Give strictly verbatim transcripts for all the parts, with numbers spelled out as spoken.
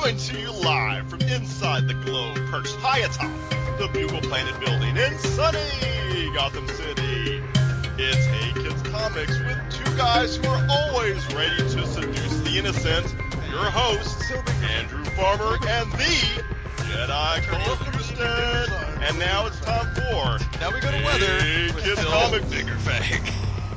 Coming to you live from inside the globe, perched high atop the Bugle Planet building in sunny Gotham City. It's Hey Kids Comics with two guys who are always ready to seduce the innocent. Your hosts, Andrew Farmer and the Jedi Cole Houston. And now it's time for Now we go to weather Hey with Kids Phil Comics. Biggerfang.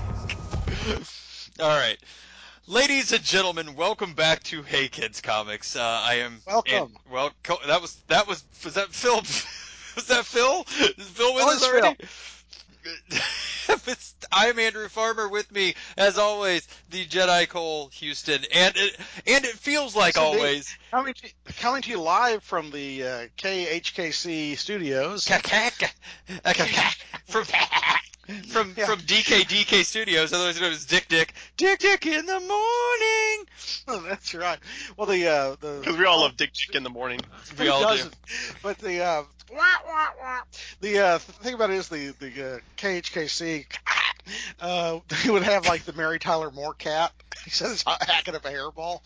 All right. Ladies and gentlemen, welcome back to Hey Kids Comics. Uh, I am Welcome. And, well, co- that was that was was that Phil? Was that Phil? Is Phil with Oh, us it's already? It's, I'm Andrew Farmer. With me, as always, the Jedi Cole Houston, and it and it feels like Yes, indeed. always. Coming to, coming to you live from the uh, K H K C studios. From from Yeah. from D K D K Studios, otherwise known as Dick Dick Dick Dick in the morning. That's right. Well, the uh, the Because we all love Dick Dick in the morning. We who all doesn't? But the uh, wah, wah, wah. the uh, thing about it is the the uh, K H K C. Uh, they would have like the Mary Tyler Moore cat. He says it's hacking up a hairball.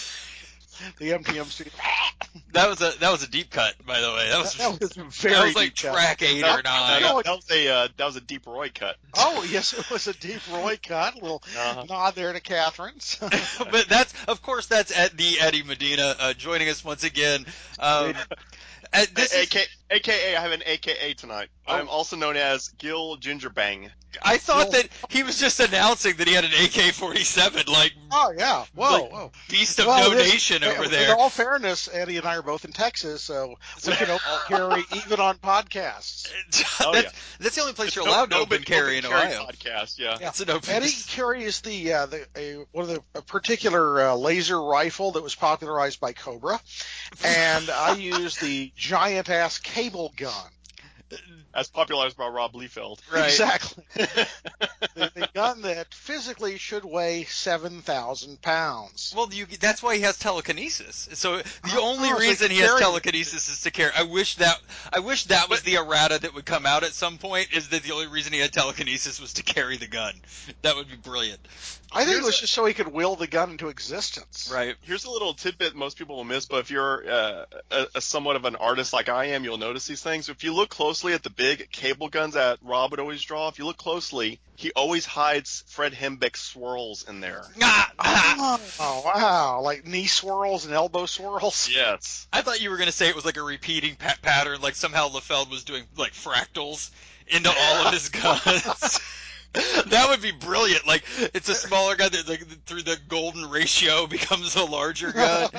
The M T M studio. That was a that was a deep cut, by the way. That was That was very that was like deep cut. track eight That, or nine. that, that was a uh, that was a deep Roy cut. Oh, yes, it was a deep Roy cut. A little Uh-huh. nod there to Catherine's. But that's of course that's at the Eddie Medina uh, joining us once again. Um, uh, this A- is, AK, A K A, I have an A K A tonight. Oh. I'm also known as Gil Gingerbang. I thought that he was just announcing that he had an A K forty-seven, like Oh, yeah. Whoa, like whoa. beast of Well, no this- nation in- over in there. all fairness, Eddie and I are both in Texas, so we can open carry even on podcasts. Oh, that's, yeah. that's the only place you're No- allowed to no open big- carry in open carry Ohio. podcast, yeah. Yeah. It's an open. Eddie carries the, uh, the a, one of the a particular uh, laser rifle that was popularized by Cobra, and I use the giant ass cable gun. As popularized by Rob Liefeld. Right. Exactly. the, the gun that physically should weigh seven thousand pounds. Well, you, that's why he has telekinesis. So the Oh, only so he reason can he has carry it. telekinesis is to carry. I wish that I wish that was the errata that would come out at some point. Is that the only reason he had telekinesis was to carry the gun? That would be brilliant. I think Here's it was a- just so he could will the gun into existence. Right. Here's a little tidbit most people will miss, but if you're uh, a, a somewhat of an artist like I am, you'll notice these things. If you look closely at the big cable guns that Rob would always draw, if you look closely, he always hides Fred Hembeck swirls in there. Ah, ah. Oh, wow. Like knee swirls and elbow swirls? Yes. I thought you were gonna say it was like a repeating pa- pattern, like somehow LaFeld was doing like fractals into all of his guns. That would be brilliant. Like it's a smaller gun that like through the golden ratio becomes a larger gun.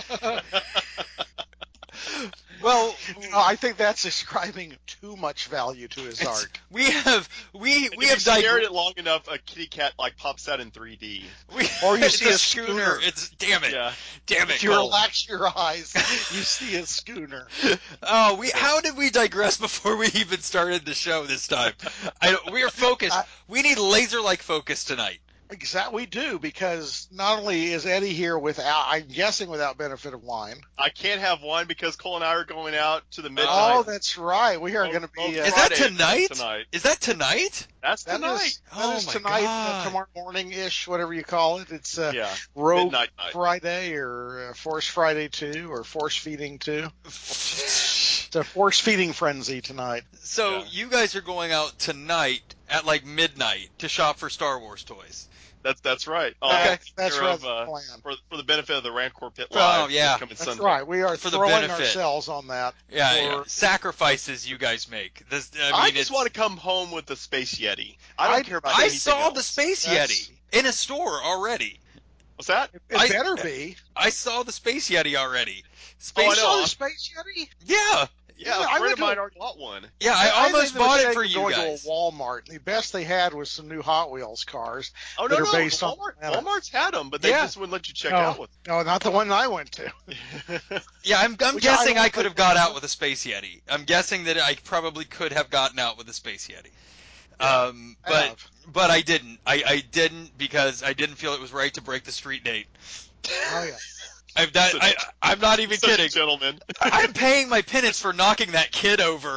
Well, No, I think that's ascribing too much value to his art. we have we And we if have you stared dig- it long enough, a kitty cat like pops out in three D. we, Or you it's see a, a schooner. schooner. It's damn it, Yeah. damn it. If you Cole. relax your eyes, you see a schooner. Oh, we how did we digress before we even started the show this time? I don't, we are focused. I- We need laser-like focus tonight. Exactly, we do, because not only is Eddie here without, I'm guessing without benefit of wine. I can't have one because Cole and I are going out to the midnight. Oh, that's right. We are Oh, going to oh, be. Uh, Is that Friday tonight? tonight. Is that tonight? That's that tonight. is, that Oh is my tonight, God. uh, tomorrow morning-ish, whatever you call it. It's uh, Yeah. Rogue Midnight night. Friday or uh, Force Friday two or Force Feeding two. It's a Force Feeding frenzy tonight. So Yeah. you guys are going out tonight at like midnight to shop for Star Wars toys. That's that's right. Okay. Uh, That's care right. of, uh, plan. for for the benefit of the Rancor Pit Oh, Live. yeah. this coming That's Sunday. right. We are For the throwing benefit. ourselves on that. Yeah, for, yeah. Sacrifices you guys make. This, I, mean, I, it's, just want to come home with the Space Yeti. I don't I- care about I anything saw else. the Space That's- Yeti in a store already. What's that? It, it I- better be. I saw the Space Yeti already. Oh, I Space, know. You saw I'm- the Space Yeti? yeah, Yeah, Yeah, a I friend went of to mine a- already bought one. yeah. I, I almost think they were bought it saying for we're you going guys. to a Walmart. The best they had was some new Hot Wheels cars. Oh that no, are no, based on Walmart. Atlanta. Walmart's had them, but they Yeah. just wouldn't let you check No. out with. No, not the one I went to. them. Yeah, I'm, I'm Which guessing I- I, could have got out with a Space Yeti. I'm guessing that I probably could have gotten out with a Space Yeti. Yeah, um, I but have. but I didn't. I, I didn't because I didn't feel it was right to break the street date. Oh, yeah. I'm not, I, I'm not even Such a kidding. gentleman. I'm paying my penance for knocking that kid over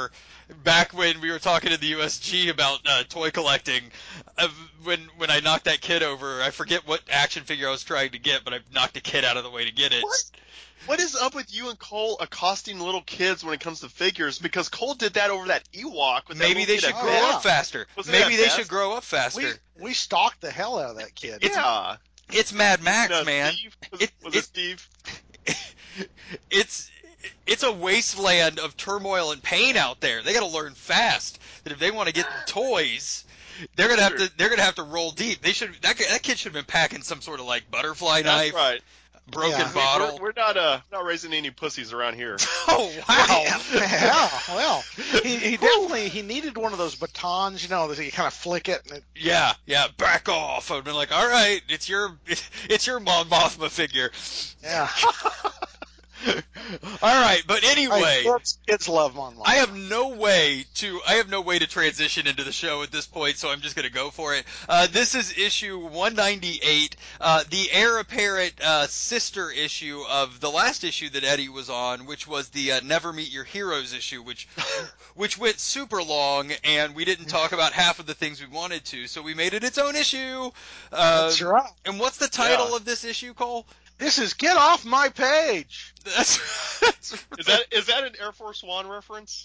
back when we were talking to the U S G about uh, toy collecting, uh, when when I knocked that kid over, I forget what action figure I was trying to get, but I knocked a kid out of the way to get it. What? What is up with you and Cole accosting little kids when it comes to figures? Because Cole did that over that Ewok. With Maybe that they little should kid grow at yeah. up Best. faster. Wasn't Maybe it they at should Best? grow up faster. We we stalked the hell out of that kid. It's- Yeah. It's Mad Max, No, man. Steve? Was, It- was it- it Steve? it's it's a wasteland of turmoil and pain out there. They got to learn fast that if they want to get toys, they're gonna have Sure. to they're gonna have to roll deep. They should that that kid should have been packing some sort of like butterfly That's knife, right. broken Yeah. We, bottle. we're, we're not uh not raising any pussies around here. Oh wow! Yeah, well, he, he definitely he needed one of those batons, you know, that you kind of flick it and it, Yeah, yeah, back off. I've been like, all right, it's your it's your Mon Mothma figure. yeah. All right, but anyway. Hey, kids, kids love Mon Mothma. I have no way to I have no way to transition into the show at this point, so I'm just going to go for it. Uh, this is issue one ninety-eight, uh, the heir apparent uh, sister issue of the last issue that Eddie was on, which was the uh, Never Meet Your Heroes issue, which which went super long, and we didn't talk about half of the things we wanted to, so we made it its own issue. Uh, That's right. And what's the title Yeah. of this issue, Cole? This is Get Off My Page. That's, that's Is that is that an Air Force One reference?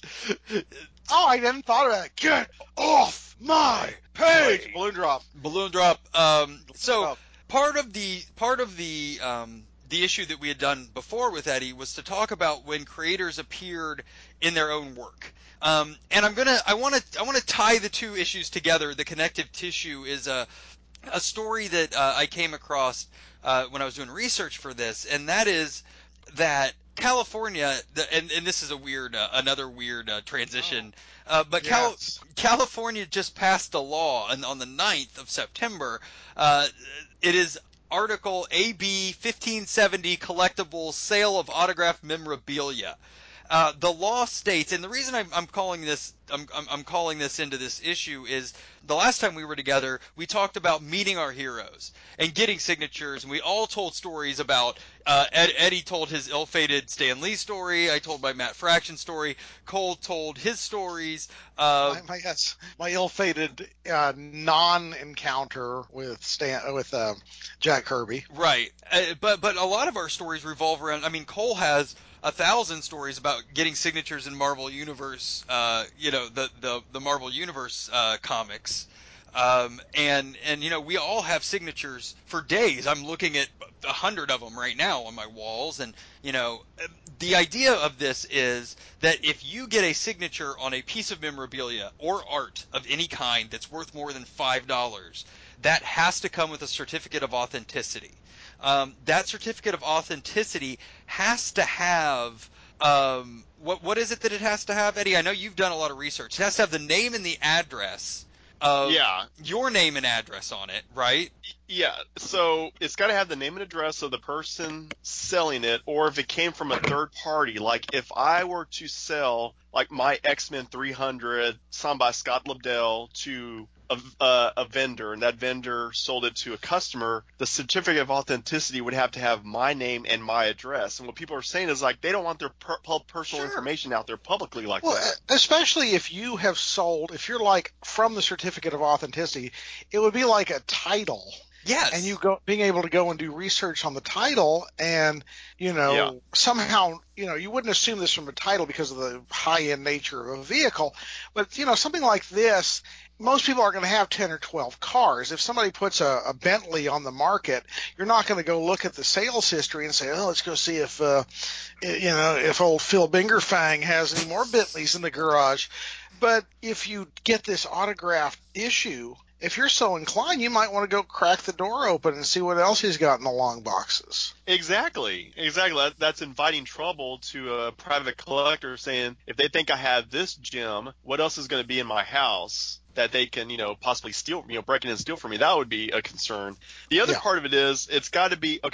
Oh, I hadn't thought of that. Get off my page. Balloon drop. Balloon drop. Um, so drop. part of the part of the um, the issue that we had done before with Eddie was to talk about when creators appeared in their own work. Um, and I'm gonna I want to I want to tie the two issues together. The connective tissue is a a story that uh, I came across uh, when I was doing research for this, and that is that California, the, and, and this is a weird, uh, another weird uh, transition, uh, but Cal- Yes. California just passed a law on, on the ninth of September. Uh, it is Article A B fifteen seventy, Collectibles, Sale of Autographed Memorabilia. Uh, the law states, and the reason I'm, I'm calling this, I'm, I'm, I'm calling this into this issue is the last time we were together, we talked about meeting our heroes and getting signatures, and we all told stories about. Uh, Ed, Eddie told his ill-fated Stan Lee story. I told my Matt Fraction story. Cole told his stories. Uh, my, my, yes, my ill-fated uh, non-encounter with Stan with uh, Jack Kirby. Right, uh, but but a lot of our stories revolve around. I mean, Cole has a thousand stories about getting signatures in Marvel Universe. Uh, you know, the the the Marvel Universe uh, comics. Um, and and you know, we all have signatures for days. I'm looking at a hundred of them right now on my walls, and you know, the idea of this is that if you get a signature on a piece of memorabilia or art of any kind that's worth more than five dollars, that has to come with a certificate of authenticity. Um, that certificate of authenticity has to have um, what what is it that it has to have, Eddie? I know you've done a lot of research. It has to have the name and the address of Yeah. your name and address on it, right? Yeah, so it's got to have the name and address of the person selling it, or if it came from a third party. Like if I were to sell like my X-Men three hundred signed by Scott Lobdell to a, uh, a vendor, and that vendor sold it to a customer, the certificate of authenticity would have to have my name and my address. And what people are saying is like they don't want their per- personal Sure. information out there publicly like Well, that. especially if you have sold, if you're like from the certificate of authenticity, it would be like a title. Yes. And you go being able to go and do research on the title, and you know Yeah. somehow you know you wouldn't assume this from a title because of the high end nature of a vehicle, but you know something like this, most people are going to have ten or twelve cars. If somebody puts a, a Bentley on the market, you're not going to go look at the sales history and say, oh, let's go see if uh, you know if old Phil Bingerfang has any more Bentleys in the garage. But if you get this autographed issue, if you're so inclined, you might want to go crack the door open and see what else he's got in the long boxes. Exactly, exactly. That, that's inviting trouble to a private collector, saying if they think I have this gem, what else is going to be in my house that they can, you know, possibly steal, you know, break in and steal from me? That would be a concern. The other Yeah. part of it is it's got to be okay.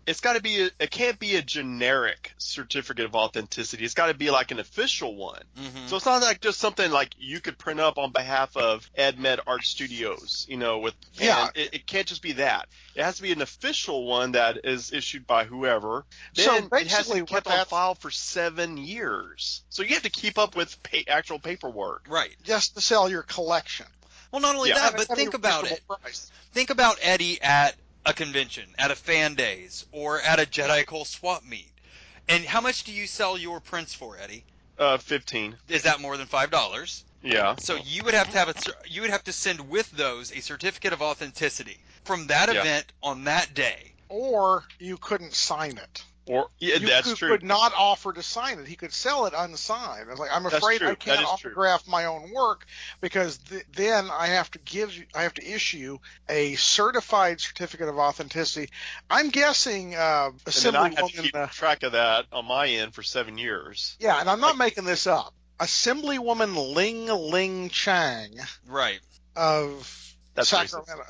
it's got to be a, it can't be a generic certificate of authenticity. It's got to be like an official one. Mm-hmm. So it's not like just something like you could print up on behalf of EdMed Art Studios, you know, with Yeah. and it, it can't just be that. It has to be an official one that is issued by whoever. So Then it has to basically be kept what on that- file for seven years. So you have to keep up with pa- actual paperwork. Right. Just to sell your collection. Well, not only Yeah. that, At a- but at a think about it. reasonable price. Think about Eddie at a convention, at a fan days, or at a Jedi Cole swap meet. And how much do you sell your prints for, Eddie? Uh, fifteen. Is that more than five dollars? Yeah. So you would have to have a cer- you would have to send with those a certificate of authenticity from that Yeah. event on that day. Or you couldn't sign it. Or yeah, You that's could, true. could not offer to sign it. He could sell it unsigned. I was like, I'm That's afraid true. I That can't is true. autograph my own work because th- then I have to give you, I have to issue a certified certificate of authenticity. I'm guessing uh, And then I have to Assemblywoman. keep Uh, track of that on my end for seven years. yeah, and I'm not Like- making this up. Assemblywoman Ling Ling Chang Right. of That's Sacramento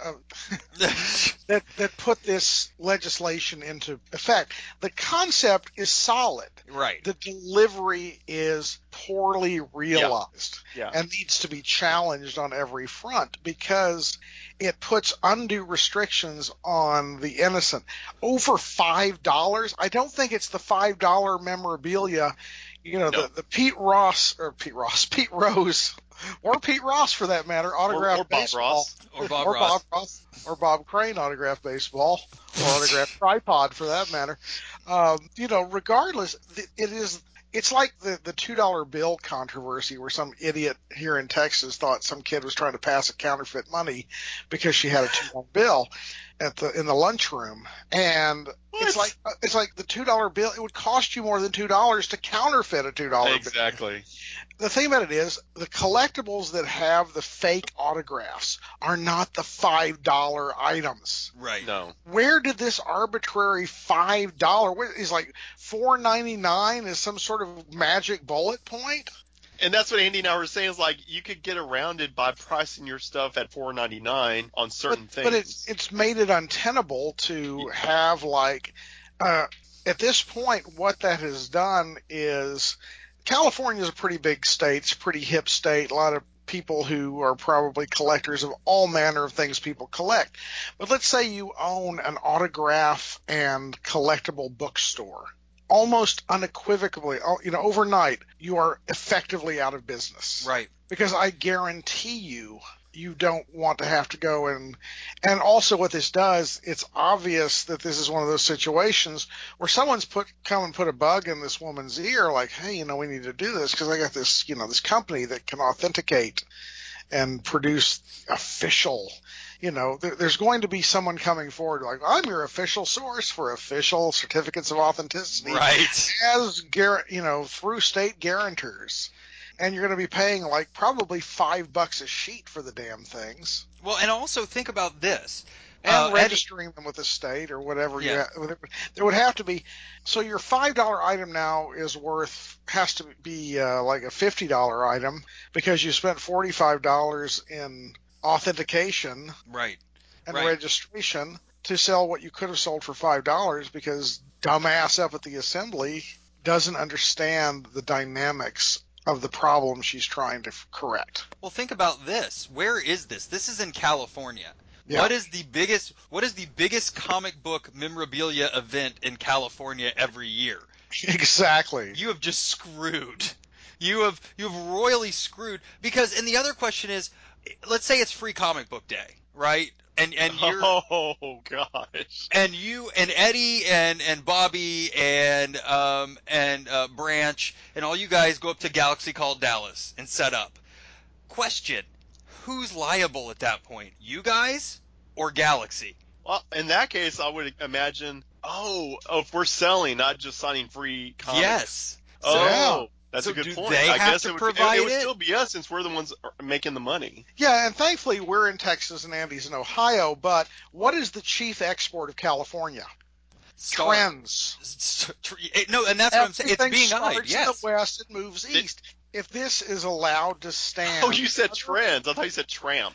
of, that that put this legislation into effect. The concept is solid. Right. The delivery is poorly realized Yeah. and needs to be challenged on every front because it puts undue restrictions on the innocent. Over five dollars. I don't think it's the five dollar memorabilia. You know, No. the, the Pete Ross or Pete Ross, Pete Rose, or Pete Ross for that matter, autographed Or, or Bob baseball. Ross. Or Bob or Ross. Bob Ross, or Bob Crane autographed baseball, or autographed tripod for that matter. Um, you know, regardless, th- it is. It's like the the two dollar bill controversy, where some idiot here in Texas thought some kid was trying to pass a counterfeit money because she had a two dollar bill at the in the lunchroom, and it's What? like it's like the two dollar bill. It would cost you more than two dollars to counterfeit a two dollar bill. Exactly. The thing about it is, the collectibles that have the fake autographs are not the five dollar items. Right. No. Where did this arbitrary five dollars is like four ninety-nine is some sort of magic bullet point? And that's what Andy and I were saying is like you could get around it by pricing your stuff at four ninety-nine on certain but, things. But it's it's made it untenable to have like uh, at this point what that has done is California is a pretty big state, it's a pretty hip state, a lot of people who are probably collectors of all manner of things people collect. But let's say you own an autograph and collectible bookstore. Almost unequivocally, you know, overnight, you are effectively out of business. Right. Because I guarantee you, you don't want to have to go and, and also what this does, it's obvious that this is one of those situations where someone's put, come and put a bug in this woman's ear, like, hey, you know, we need to do this because I got this, you know, this company that can authenticate and produce official, you know, there, there's going to be someone coming forward like, I'm your official source for official certificates of authenticity. Right. As, gar- you know, through state guarantors. And you're going to be paying like probably five bucks a sheet for the damn things. Well, and also think about this. And Uh, Eddie- registering them with the state or whatever. Yeah. You ha- whatever. There would have to be. So your five dollar item now is worth, has to be uh, like a fifty dollar item because you spent forty-five dollars in authentication Right. and Right. registration to sell what you could have sold for five dollars because dumbass up at the assembly doesn't understand the dynamics of the problem she's trying to f- correct. Well, think about this. Where is this? This is in California. Yeah. What is the biggest what is the biggest comic book memorabilia event in California every year? Exactly. You have just screwed. You have you have royally screwed because and the other question is let's say it's free comic book day, right? And and you're Oh gosh. and you and Eddie and and Bobby and um and uh, Branch and all you guys go up to Galaxy Called Dallas and set up. Question: who's liable at that point? You guys or Galaxy? Well, in that case, I would imagine. Oh, oh, if we're selling, not just signing free comics. Yes. Oh, Yeah. that's So a good do point. they I have guess to it would, provide it, it would it? still be us since we're the ones making the money. Yeah, and thankfully we're in Texas and Andy's in Ohio, but what is the chief export of California? Star- Trends. S- tr- it- No, and that's what I'm saying. It's Everything being eyed. starts Yes. in the west, it moves It- east. If this is allowed to stand. Oh, you said trends. I thought you said tramps.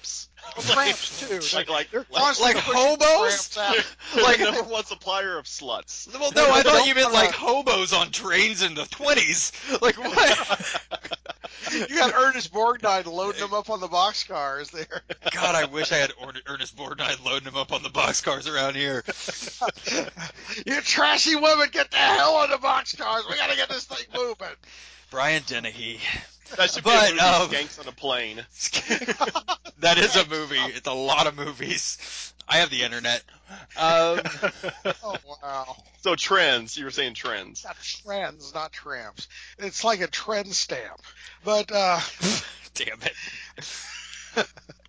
Well, tramps too. Like, like, They're like, constantly like pushing hobos? tramps out. They're Like- the number one supplier of sluts. Well, No, no, no, I they thought don't you meant wanna- like hobos on trains in the twenties. Like what? You got Ernest Borgnine loading them up on the boxcars there. God, I wish I had Or- Ernest Borgnine loading them up on the boxcars around here. You trashy women, get the hell on the boxcars. We got to get this thing moving. Brian Dennehy. That should But, be a movie, um, Skanks on a Plane. That is a movie. It's a lot of movies. I have the internet. Um, Oh, wow. So trends, you were saying trends. Not trends, not tramps. It's like a trend stamp. But, uh, damn it.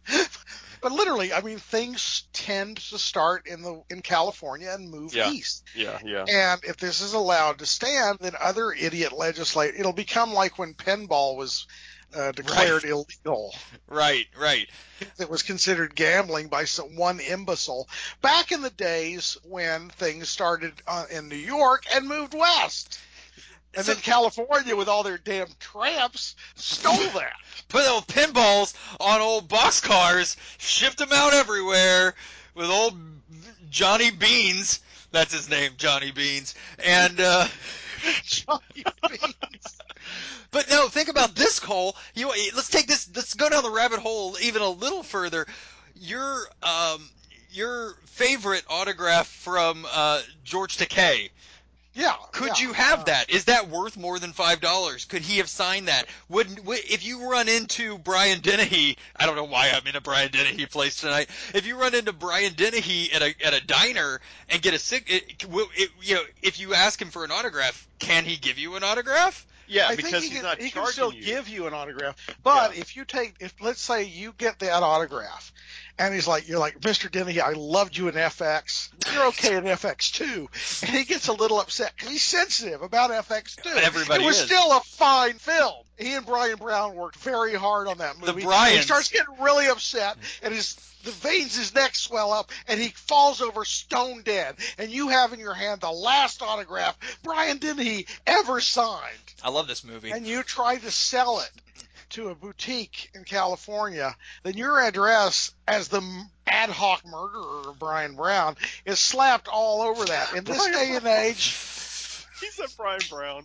but literally, I mean, things tend to start in the in California and move Yeah. east. Yeah, yeah. And if this is allowed to stand, then other idiot legislators, it'll become like when pinball was uh, declared Right. illegal. Right, right. It was considered gambling by some one imbecile back in the days when things started uh, in New York and moved west. And So- then California, with all their damn tramps, stole that. Put old pinballs on old boxcars, shipped them out everywhere with old Johnny Beans. That's his name, Johnny Beans. And, uh, Johnny Beans. but no, think about this, Cole. You, let's take this, let's go down the rabbit hole even a little further. Your, um, your favorite autograph from, uh, George Takei. Yeah. Could yeah. you have Uh, that? Is that worth more than five dollars? Could he have signed that? Would, would if you run into Brian Dennehy? I don't know why I'm in a Brian Dennehy place tonight. If you run into Brian Dennehy at a at a diner and get a sig, it, will it, you know, if you ask him for an autograph, can he give you an autograph? Yeah, I because think he he's can, not he can charging still you. give you an autograph. But Yeah. if you take, if let's say you get that autograph, and he's like, you're like, Mister Dennehy, I loved you in F X. You're okay in F X two, and he gets a little upset because he's sensitive about F X two. Everybody it was is. still a fine film. He and Brian Brown worked very hard on that movie. Bryans. And he starts getting really upset, and his the veins in his neck swell up, and he falls over stone dead. And you have in your hand the last autograph Brian Dennehy ever signed. I love this movie. And you try to sell it to a boutique in California, then your address as the m- ad hoc murderer of Brian Brown is slapped all over that. In this Brian day and age, He said Brian Brown.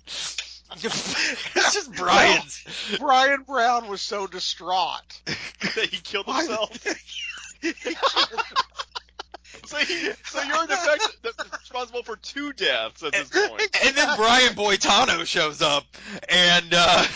It's just Brian's. Brian Brown was so distraught. That he killed Why- himself. So, he, so you're the fact that's responsible for two deaths at this point. And then Brian Boitano shows up, and uh,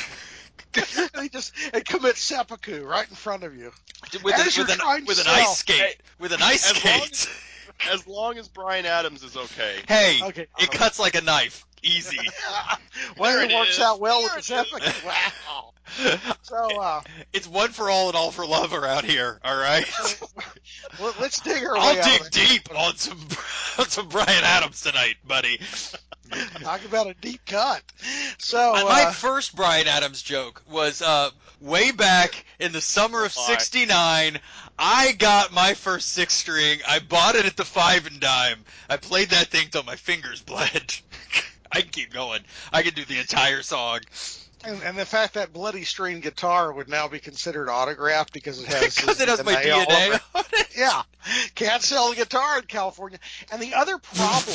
he just and commits seppuku right in front of you. with, As a, you're with, an, trying to with an sell. ice skate, Hey, with an ice as long skate. As long as Brian Adams is okay. Hey, Okay. it cuts like a knife, easy. Well, There it it works is. out well There with the it is. seppuku. Wow. So, uh, It's one for all and all for love around here. All right. well, let's dig our I'll way out dig of it. deep on some on some Brian Adams tonight, buddy. Talk about a deep cut. So, Uh, My uh, first Brian Adams joke was uh, way back in the summer of Oh, my. sixty-nine. I got my first six string. I bought it at the Five and Dime. I played that thing till my fingers bled. I can keep going. I can do the entire song. and, and the fact that bloody string guitar would now be considered autographed because it has Because his it has my D all N A over it. on it. Yeah, can't sell a guitar in California. And the other problem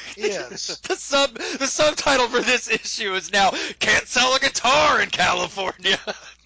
is The sub the subtitle for this issue is now "Can't Sell a Guitar in California."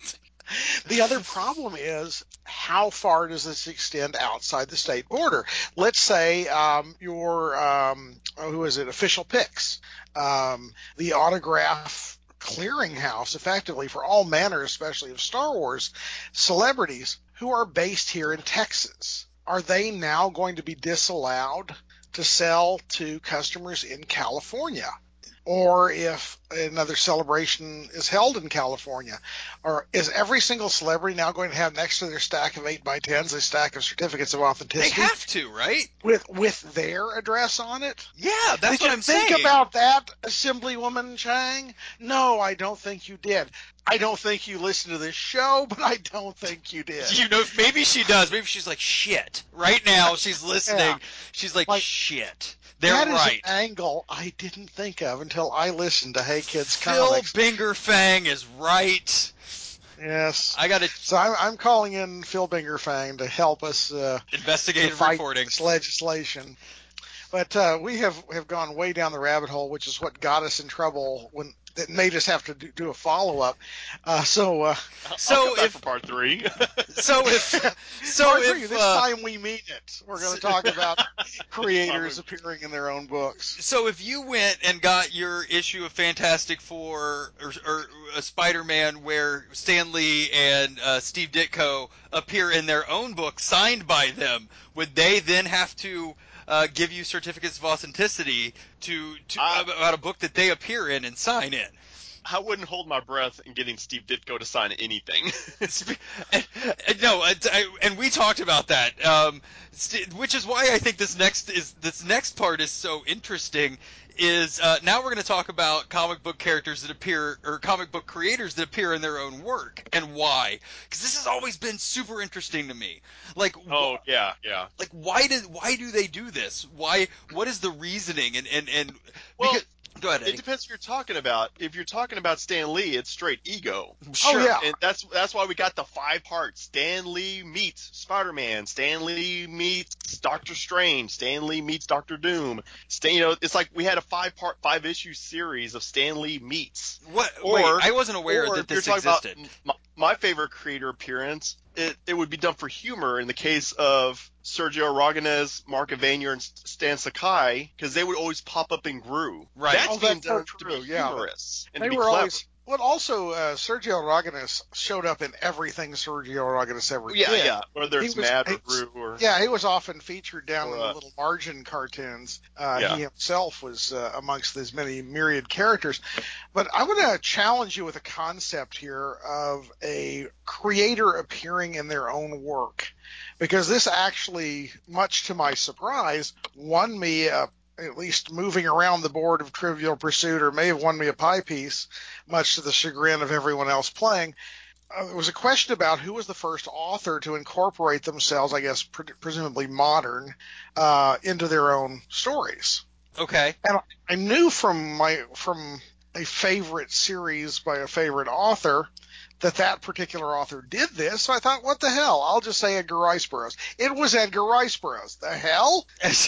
the other problem is how far does this extend outside the state border? Let's say um, your um, oh, who is it? Official Picks, um, the autograph clearinghouse, effectively for all manner, especially of Star Wars celebrities who are based here in Texas. Are they now going to be disallowed to sell to customers in California? Or if another celebration is held in California, or is every single celebrity now going to have next to their stack of eight by tens a stack of certificates of They authenticity have to, right? with with their address on it? Yeah, that's Did what you I'm think saying. about that, Assemblywoman Chang? No, I don't think you did. I don't think you listened to this show, but I don't think you did. You know, maybe she does. Maybe she's like, shit. Right now, she's listening. Yeah. She's like, Like, shit. They're that is right. an angle I didn't think of until I listened to Hey Kids Phil Comics. Bingerfang is right. Yes. I got to So I'm, I'm calling in Phil Bingerfang to help us uh, to investigative fight reporting. this legislation. But uh, we have, have gone way down the rabbit hole, which is what got us in trouble when that made us have to do, do a follow up. Uh, so uh, I'll So come back if- for part three. So if so part three, if this uh, time we mean it. We're going to talk about creators Time appearing in their own books. So if you went and got your issue of Fantastic Four or, or a Spider-Man where Stan Lee and uh, Steve Ditko appear in their own book signed by them, would they then have to uh, give you certificates of authenticity to, to I- about a book that they appear in and sign in? I wouldn't hold my breath in getting Steve Ditko to sign anything. and, and no, and, I- and we talked about that, um, st- which is why I think this next is this next part is so interesting. Is uh, now we're going to talk about comic book characters that appear or comic book creators that appear in their own work and why. Because this has always been super interesting to me. Like, Oh, wh- yeah, yeah. like why did why do they do this? Why? What is the reasoning? And and and Well, because, go ahead, Eddie. It depends what you're talking about. If you're talking about Stan Lee, it's straight ego. Sure. Oh, yeah. And that's that's why we got the five parts. Stan Lee meets Spider-Man. Stan Lee meets Doctor Strange. Stan Lee meets Doctor Doom. Stan, you know, it's like we had a five-part, five-issue series of Stan Lee meets. What? Or, wait, I wasn't aware or that if you're this talking existed. about my, my favorite creator appearance, it, it would be done for humor in the case of Sergio Aragonés, Mark Evanier, and Stan Sakai, because they would always pop up in Gru. Right. That's Oh, being that's so done to true, be yeah. humorous and They to be were clever. always. Well, also, uh, Sergio Aragonés showed up in everything Sergio Aragonés ever Yeah, did. yeah. Whether He it's was- Mad or he was- Gru or Yeah, he was often featured down Or, in the uh, little margin cartoons. Uh, Yeah. He himself was uh, amongst his many myriad characters. But I want to challenge you with a concept here of a creator appearing in their own work. Because this actually, much to my surprise, won me a at least moving around the board of Trivial Pursuit, or may have won me a pie piece, much to the chagrin of everyone else playing. Uh, there was a question about who was the first author to incorporate themselves, I guess, pre- presumably modern, uh, into their own stories. Okay. And I knew from my from a favorite series by a favorite author that that particular author did this. So I thought, what the hell? I'll just say Edgar Rice Burroughs. It was Edgar Rice Burroughs. The hell?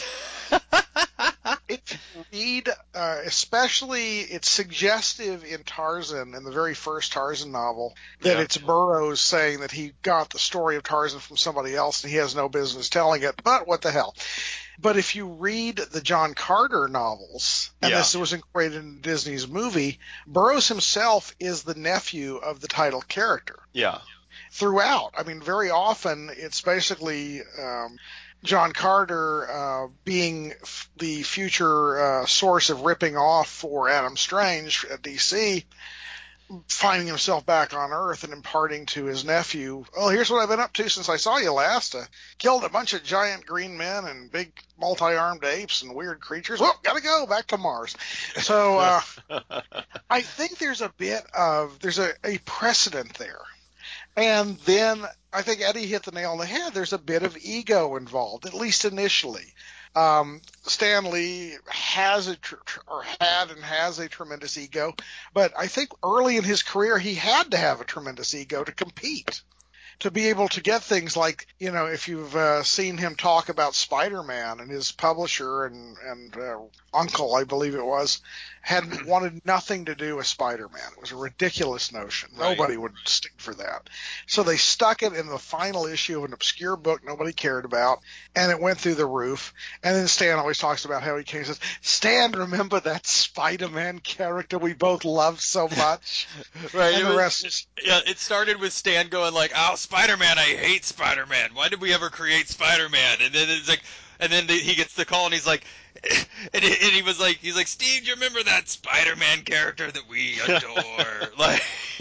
If you read, uh, especially, it's suggestive in Tarzan, in the very first Tarzan novel, that Yeah. it's Burroughs saying that he got the story of Tarzan from somebody else and he has no business telling it, but what the hell. But if you read the John Carter novels, and Yeah. this was incorporated in Disney's movie, Burroughs himself is the nephew of the title character yeah. throughout. I mean, very often it's basically um, John Carter uh, being f- the future uh, source of ripping off for Adam Strange at D C, finding himself back on Earth and imparting to his nephew, oh, here's what I've been up to since I saw you last. Uh, killed a bunch of giant green men and big multi-armed apes and weird creatures. Well, gotta go back to Mars. So uh, I think there's a bit of, there's a, a precedent there. And then I think Eddie hit the nail on the head. There's a bit of ego involved, at least initially. Um, Stan Lee has a tr- tr- or had and has a tremendous ego, but I think early in his career he had to have a tremendous ego to compete, to be able to get things like, you know, if you've uh, seen him talk about Spider-Man, and his publisher and and uh, uncle, I believe it was, had wanted nothing to do with Spider-Man. It was a ridiculous notion. Right. Nobody would stick for that. So they stuck it in the final issue of an obscure book nobody cared about, and it went through the roof. And then Stan always talks about how he came and says, Stan, remember that Spider-Man character we both loved so much? Right. And it the was- rest is Yeah, it started with Stan going like, "Oh, Spider-Man, I hate Spider-Man. Why did we ever create Spider-Man?" And then it's like, and then the, he gets the call and he's like, and he, and he was like, he's like, "Steve, do you remember that Spider-Man character that we adore?" Like,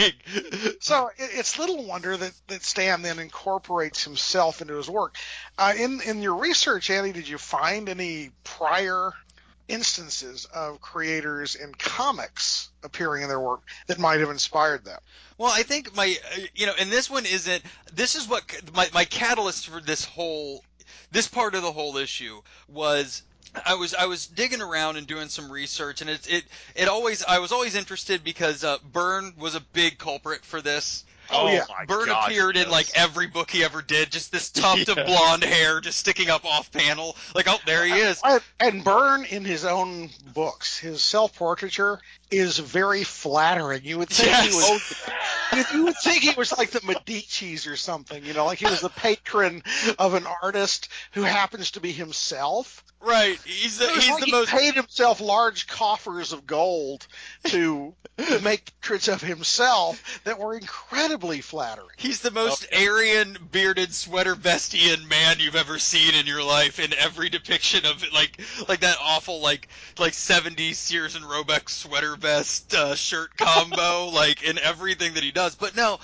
So it, it's little wonder that, that Stan then incorporates himself into his work. Uh, in in your research, Andy, did you find any prior instances of creators in comics appearing in their work that might have inspired them? well, I think my, uh, you know, and this one isn't. This is what my my catalyst for this whole, this part of the whole issue was. I was I was digging around and doing some research, and it it it always I was always interested because uh, Byrne was a big culprit for this. Oh, yeah. my Byrne gosh, appeared in yes. like every book he ever did, just this tuft of Yeah. blonde hair just sticking up off panel. Like, oh, there he is. And, and Byrne, in his own books, his self-portraiture is very flattering. You would think Yes. he was, you, you would think he was like the Medicis or something, you know, like he was the patron of an artist who happens to be himself. Right. He's the, It was he's like the he most paid himself large coffers of gold to make portraits of himself that were incredibly flattering. He's the most Okay. Aryan, bearded, sweater vestian man you've ever seen in your life in every depiction of it, like like that awful like like seventies Sears and Roebuck sweater vest uh, shirt combo, like in everything that he does. But no,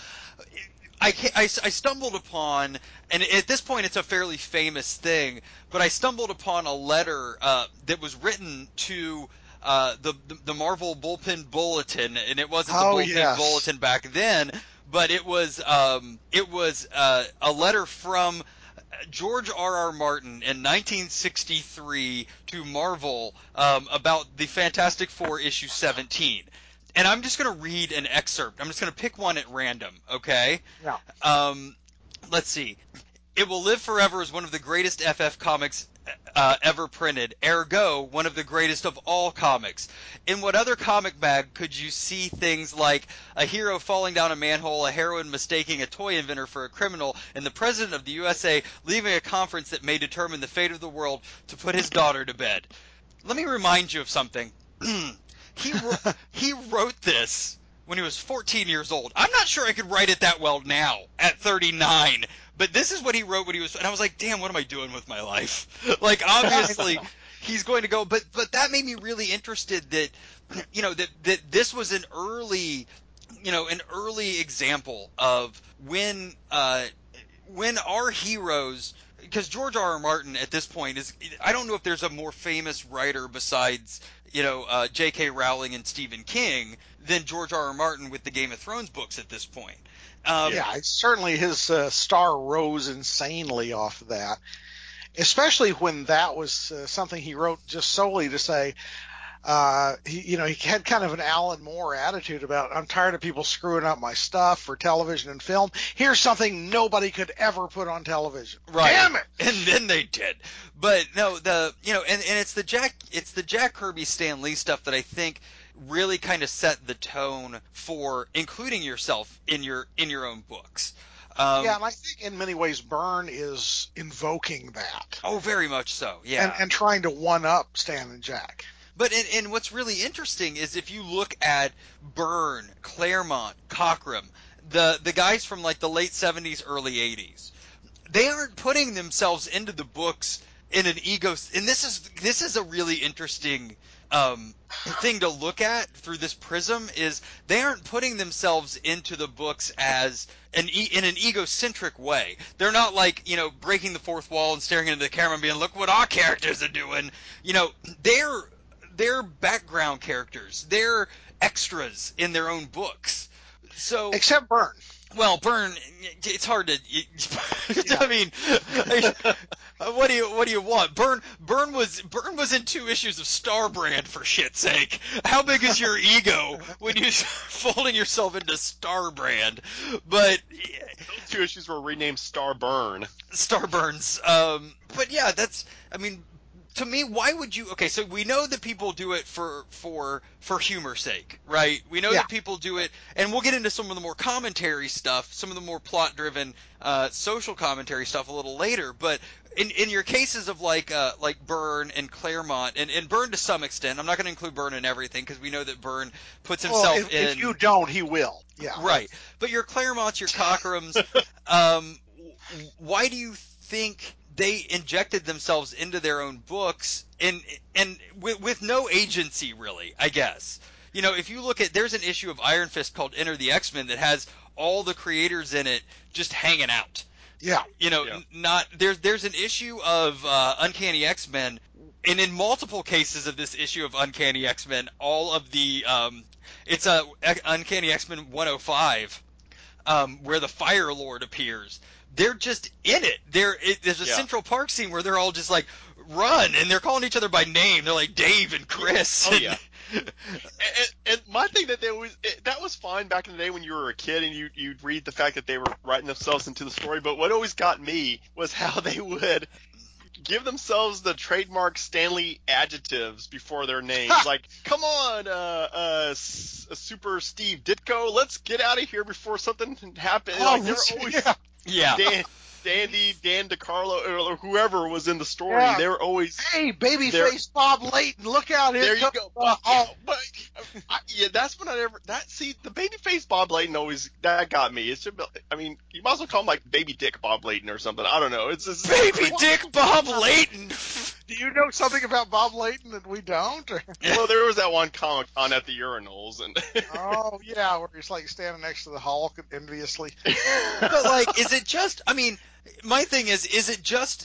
I, I, I stumbled upon, and at this point it's a fairly famous thing, but I stumbled upon a letter uh, that was written to uh, the, the the Marvel Bullpen Bulletin, and it wasn't the Oh, Bullpen yes. Bulletin back then, but it was um, it was uh, a letter from George R. R. Martin in nineteen sixty-three to Marvel um, about the Fantastic Four issue seventeen. And I'm just going to read an excerpt. I'm just going to pick one at random, okay? Yeah. Um, let's see. It will live forever as one of the greatest F F comics uh, ever printed, ergo, one of the greatest of all comics. In what other comic bag could you see things like a hero falling down a manhole, a heroine mistaking a toy inventor for a criminal, and the president of the U S A leaving a conference that may determine the fate of the world to put his daughter to bed? Let me remind you of something. he, wrote, he wrote this when he was fourteen years old. I'm not sure I could write it that well now at thirty-nine, but this is what he wrote when he was, and I was like, damn, what am I doing with my life? Like, obviously, he's going to go, but but that made me really interested that, you know, that, that this was an early, you know, an early example of when, uh, when our heroes, because George R. R. Martin at this point is, I don't know if there's a more famous writer besides, you know, uh, J K. Rowling and Stephen King than George R. R. Martin with the Game of Thrones books at this point. Um, Yeah, certainly his uh, star rose insanely off of that, especially when that was uh, something he wrote just solely to say, uh, he, you know, he had kind of an Alan Moore attitude about, I'm tired of people screwing up my stuff for television and film. Here's something nobody could ever put on television. Right. Damn it! And then they did. But no, the, you know, and, and it's the Jack, it's the Jack Kirby Stan Lee stuff that I think really kind of set the tone for including yourself in your, in your own books. Um, Yeah, and I think in many ways Byrne is invoking that. Oh, very much so. Yeah. And, and trying to one up Stan and Jack. But and, and what's really interesting is if you look at Byrne, Claremont, Cockrum, the the guys from like the late seventies, early eighties, they aren't putting themselves into the books in an ego. And this is this is a really interesting um, thing to look at through this prism, is they aren't putting themselves into the books as an e- in an egocentric way. They're not like, you know, breaking the fourth wall and staring into the camera and being, look what our characters are doing. You know, they're they're background characters. They're extras in their own books. So Except Byrne. well, Byrne, it's hard to. Yeah. I mean, what do you what do you want? Byrne Byrne was Byrne was in two issues of Starbrand, for shit's sake. How big is your ego when you're folding yourself into Starbrand? But Those two issues were renamed Starburn. Starburns. Um, but yeah, that's. I mean, to me, why would you? Okay, so we know that people do it for for for humor's sake, right? We know Yeah. that people do it, and we'll get into some of the more commentary stuff, some of the more plot-driven uh, social commentary stuff a little later. But in in your cases of like uh, like Byrne and Claremont, and, and Byrne to some extent, I'm not going to include Byrne in everything because we know that Byrne puts himself Well, if, in. if you don't, he will. Yeah. Right. But your Claremonts, your Cockrams, um, why do you think they injected themselves into their own books and and with, with no agency, really, I guess? You know, if you look at, there's an issue of Iron Fist called Enter the X-Men that has all the creators in it just hanging out. Yeah. You know, Yeah. n- not there's there's an issue of uh, Uncanny X-Men, and in multiple cases of this issue of Uncanny X-Men, all of the um, it's a Uncanny X-Men one oh five, um, where the Fire Lord appears. They're just in it. They're it, there's a Yeah. Central Park scene where they're all just like run, and they're calling each other by name. They're like Dave and Chris. Oh, and- yeah. And, and my thing that there was it, that was was fine back in the day when you were a kid and you you'd read the fact that they were writing themselves into the story. But what always got me was how they would give themselves the trademark Stanley adjectives before their names. Like, come on, uh, uh, S- Super Steve Ditko, let's get out of here before something happens. Oh, like, they were that's- always yeah. Yeah. Dan, Dandy, Dan DeCarlo, or whoever was in the story. Yeah. They were always. Hey, There- babyface Bob Layton, look out here! There you comes go. the But, yeah, Hulk. but I, yeah, that's when I ever that see the babyface Bob Layton always that got me. It should be, I mean, you might as well call him like Baby Dick Bob Layton or something. I don't know. It's just Baby Dick Bob Layton. Do you know something about Bob Layton that we don't? Or- Well, there was that one comic on at the urinals, and Oh yeah, where he's like standing next to the Hulk enviously. But like, is it just? I mean, my thing is, is it just?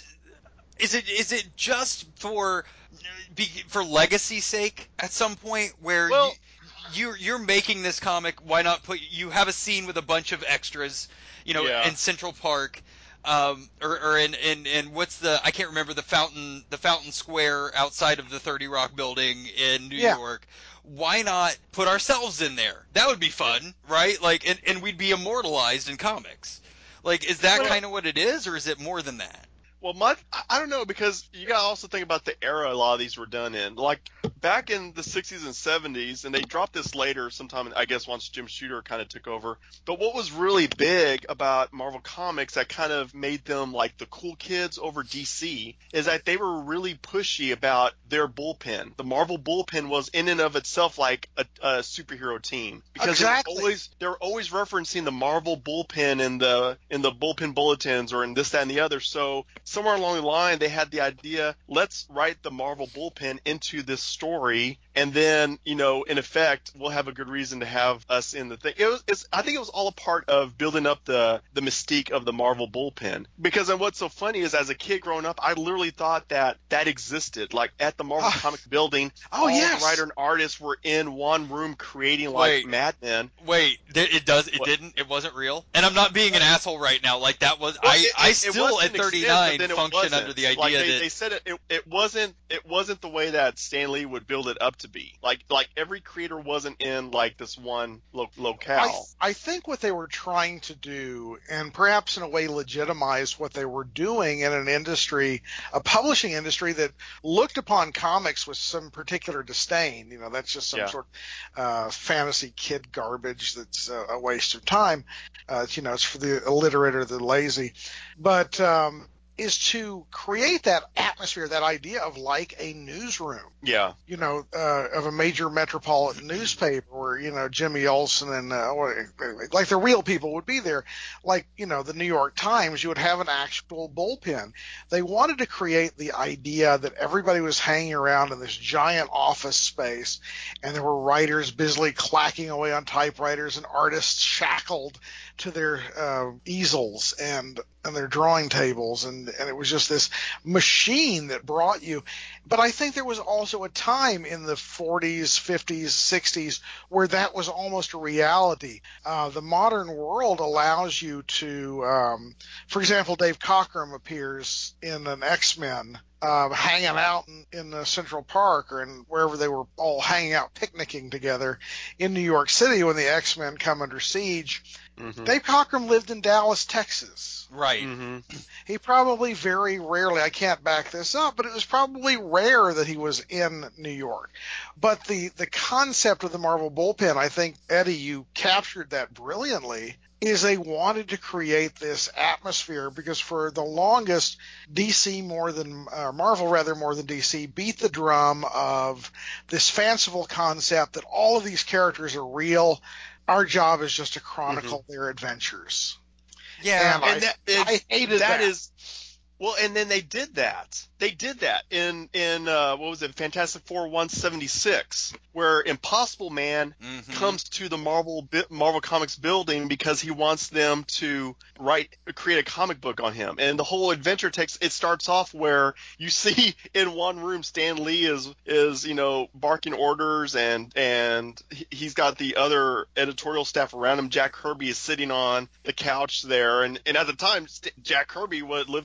Is it is it just for be, for legacy's sake at some point where Well- you you're, you're making this comic? Why not put you have a scene with a bunch of extras, you know, Yeah. in Central Park, um, or, or in, in in what's the I can't remember the fountain the fountain square outside of the thirty Rock building in New Yeah. York. Why not put ourselves in there? That would be fun, right? Like, and, and we'd be immortalized in comics. Like, is that Well- kind of what it is, or is it more than that? Well, my I- I don't know, because you got to also think about the era a lot of these were done in. Like back in the sixties and seventies, and they dropped this later sometime, I guess, once Jim Shooter kind of took over. But what was really big about Marvel Comics that kind of made them like the cool kids over D C is that they were really pushy about their bullpen. The Marvel bullpen was in and of itself like a, a superhero team, because Exactly. they were always they were always referencing the Marvel bullpen in the in the bullpen bulletins or in this, that, and the other. So somewhere along the line, they had the idea, let's write the Marvel bullpen into this story, and then, you know, in effect, we'll have a good reason to have us in the thing. It was, it's, I think it was all a part of building up the, the mystique of the Marvel bullpen. Because and what's so funny is, as a kid growing up, I literally thought that that existed. Like, at the Marvel Ah. Comics building, Oh, all yes. the writer and artists were in one room creating, like, Wait. madmen. Wait, th- it does. It What? didn't. It wasn't real. And I'm not being an asshole right now. Like that was. Well, I. it- I it- it still was at to an extent, thirty-nine but then it function wasn't. under the idea like they, that they said it, it. It wasn't. It wasn't the way that Stan Lee would build it up to be. Like like every creator wasn't in like this one lo- I, locale. I think what they were trying to do, and perhaps in a way legitimize what they were doing in an industry, a publishing industry that looked upon comics with some particular disdain. You know, that's just some Yeah. sort of uh, fantasy kid garbage that's uh, a waste of time. Uh, you know, it's for the illiterate or the lazy. But um, is to create that atmosphere, that idea of like a newsroom. Yeah. You know, uh, of a major metropolitan newspaper where, you know, Jimmy Olsen and, uh, like the real people would be there. Like, you know, the New York Times, you would have an actual bullpen. They wanted to create the idea that everybody was hanging around in this giant office space, and there were writers busily clacking away on typewriters and artists shackled to their uh, easels and, and their drawing tables. And, and it was just this machine that brought you. But I think there was also a time in the forties, fifties, sixties where that was almost a reality. Uh, the modern world allows you to, um, for example, Dave Cockrum appears in an X-Men uh, hanging out in, in uh, Central Park or in wherever they were all hanging out picnicking together in New York City when the X-Men come under siege. Mm-hmm. Dave Cockrum lived in Dallas, Texas. right. Mm-hmm. He probably very rarely, I can't back this up, but it was probably rare that he was in New York. But the, the concept of the Marvel bullpen, I think, Eddie, you captured that brilliantly, is they wanted to create this atmosphere because for the longest, D C more than, uh, Marvel rather more than D C, beat the drum of this fanciful concept that all of these characters are real. Our job is just to chronicle Mm-hmm. their adventures. Yeah. And And I- that I is, hated that that. is well, and then they did that. They did that in in uh, what was it, Fantastic Four one seventy-six, where Impossible Man Mhm. comes to the Marvel bi- Marvel Comics building because he wants them to write create a comic book on him. And the whole adventure takes it starts off where you see in one room Stan Lee is is you know barking orders, and and he- he's got the other editorial staff around him. Jack Kirby is sitting on the couch there, and and at the time St- Jack Kirby was, lived in California.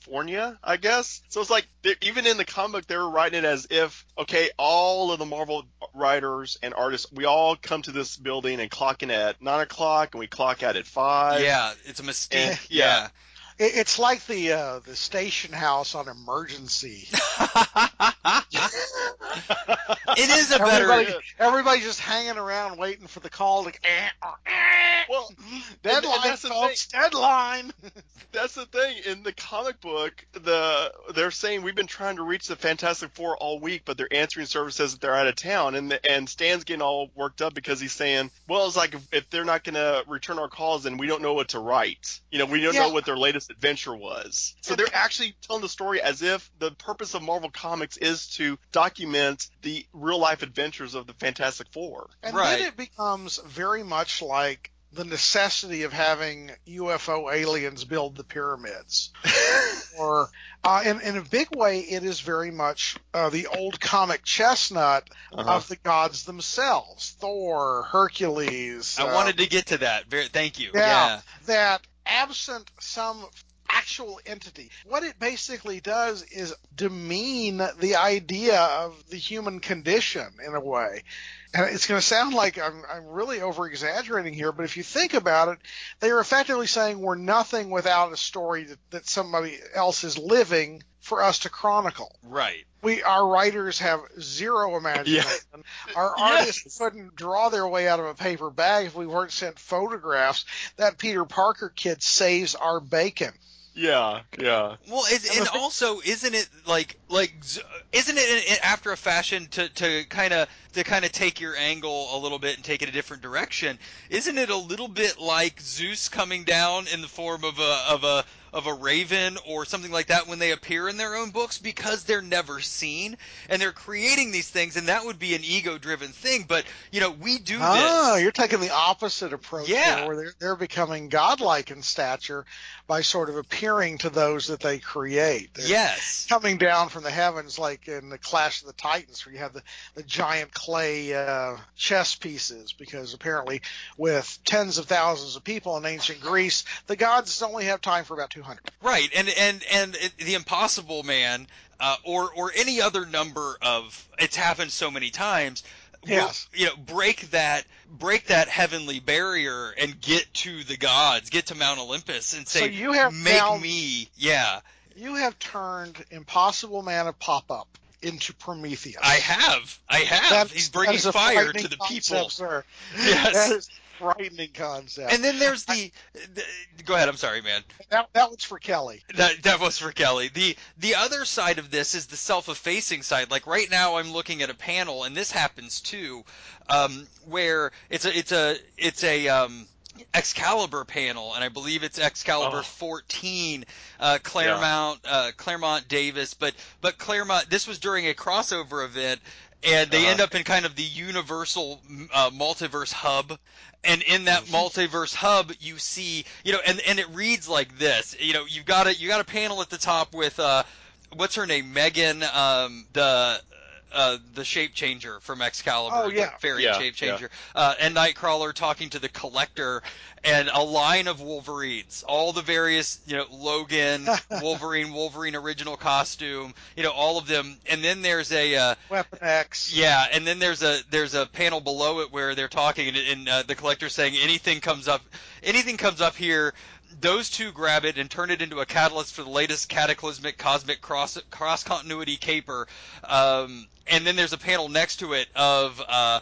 California, I guess. So it's like they- even in the comic they were writing it as if, okay, all of the Marvel writers and artists, we all come to this building and clock in at nine o'clock and we clock out at five. Yeah, it's a mystique. And- yeah. yeah. It, it's like the uh, the station house on Emergency. It is a better. Everybody, everybody just hanging around waiting for the call to. Well, Deadline, and that's the folks. Deadline. That's the thing. In the comic book, the they're saying we've been trying to reach the Fantastic Four all week, but their answering service says that they're out of town. And the, and Stan's getting all worked up because he's saying, well, it's like if, if they're not going to return our calls, then we don't know what to write. You know, we don't Yeah. know what their latest adventure was. So they're actually telling the story as if the purpose of Marvel Comics is to document the real life adventures of the Fantastic Four. And Right. then it becomes very much like the necessity of having U F O aliens build the pyramids. or uh, in, in a big way, it is very much uh, the old comic chestnut Uh-huh. of the gods themselves. Thor, Hercules. I uh, wanted to get to that. Very, thank you. Yeah, that absent some actual entity, what it basically does is demean the idea of the human condition in a way. And it's going to sound like I'm, I'm really over exaggerating here, but if you think about it, they are effectively saying we're nothing without a story that, that somebody else is living for us to chronicle. Right. We, our writers have zero imagination. Our artists Yes. couldn't draw their way out of a paper bag if we weren't sent photographs. That Peter Parker kid saves our bacon. Yeah, yeah. Well, it's, And and the thing- also, isn't it like like z- isn't it in, in, after a fashion to to kind of to kind of take your angle a little bit and take it a different direction? Isn't it a little bit like Zeus coming down in the form of a of a of a raven or something like that when they appear in their own books, because they're never seen and they're creating these things, and that would be an ego-driven thing. But you know, we do Oh, this. you're taking the opposite approach Yeah. here, where they're, they're becoming godlike in stature by sort of appearing to those that they create. They're Yes. coming down from the heavens, like in the Clash of the Titans, where you have the, the giant clay uh, chess pieces, because apparently with tens of thousands of people in ancient Greece, the gods only have time for about two hundred. Right, and and and it, the Impossible Man, uh, or or any other number of, it's happened so many times. Will, Yes. you know, break that break that heavenly barrier and get to the gods, get to Mount Olympus, and So say, you have make now- me, yeah. You have turned Impossible Man of Pop-Up into Prometheus. I have, I have. That- He's that bringing is a fire frightening to the concept, people. Sir. Yes. That is a frightening concept. And then there's the, the. Go ahead. I'm sorry, man. that, that was for Kelly. That that was for Kelly. The the other side of this is the self-effacing side. Like right now, I'm looking at a panel, and this happens too, um, where it's a it's a it's a um, Excalibur panel, and I believe it's Excalibur Oh. fourteen, uh, Claremont uh, Claremont Davis, but but Claremont. This was during a crossover event. And they Uh-huh. end up in kind of the universal uh, multiverse hub. And in that multiverse hub, you see, you know, and, and it reads like this. You know, you've got a you got a panel at the top with uh, what's her name, Megan, um, the uh, the shape changer from Excalibur, Oh, yeah. the fairy Yeah, shape changer, uh, and Nightcrawler talking to the Collector, and a line of Wolverines, all the various, you know, Logan, Wolverine, Wolverine original costume, you know, all of them, and then there's a uh, Weapon X. yeah, and then there's a there's a panel below it where they're talking, and, and uh, the Collector's saying anything comes up, anything comes up here, those two grab it and turn it into a catalyst for the latest cataclysmic cosmic cross cross continuity caper. Um, and then there's a panel next to it of uh,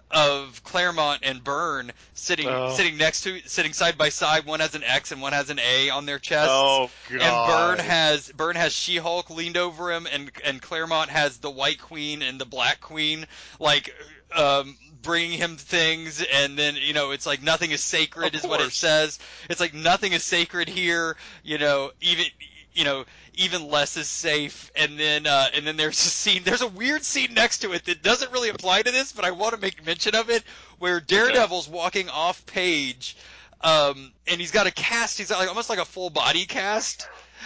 of Claremont and Byrne sitting Oh. sitting next to sitting side by side. One has an X and one has an A on their chests. Oh And God. Byrne has Byrne has She-Hulk leaned over him, and and Claremont has the White Queen and the Black Queen, like um, bringing him things, and then you know it's like nothing is sacred Of is what it course. says. It's like nothing is sacred here, you know, even you know even less is safe. And then uh, and then there's a scene, there's a weird scene next to it that doesn't really apply to this, but I want to make mention of it, where Daredevil's walking off page. Um, and he's got a cast, he's got like almost like a full body cast,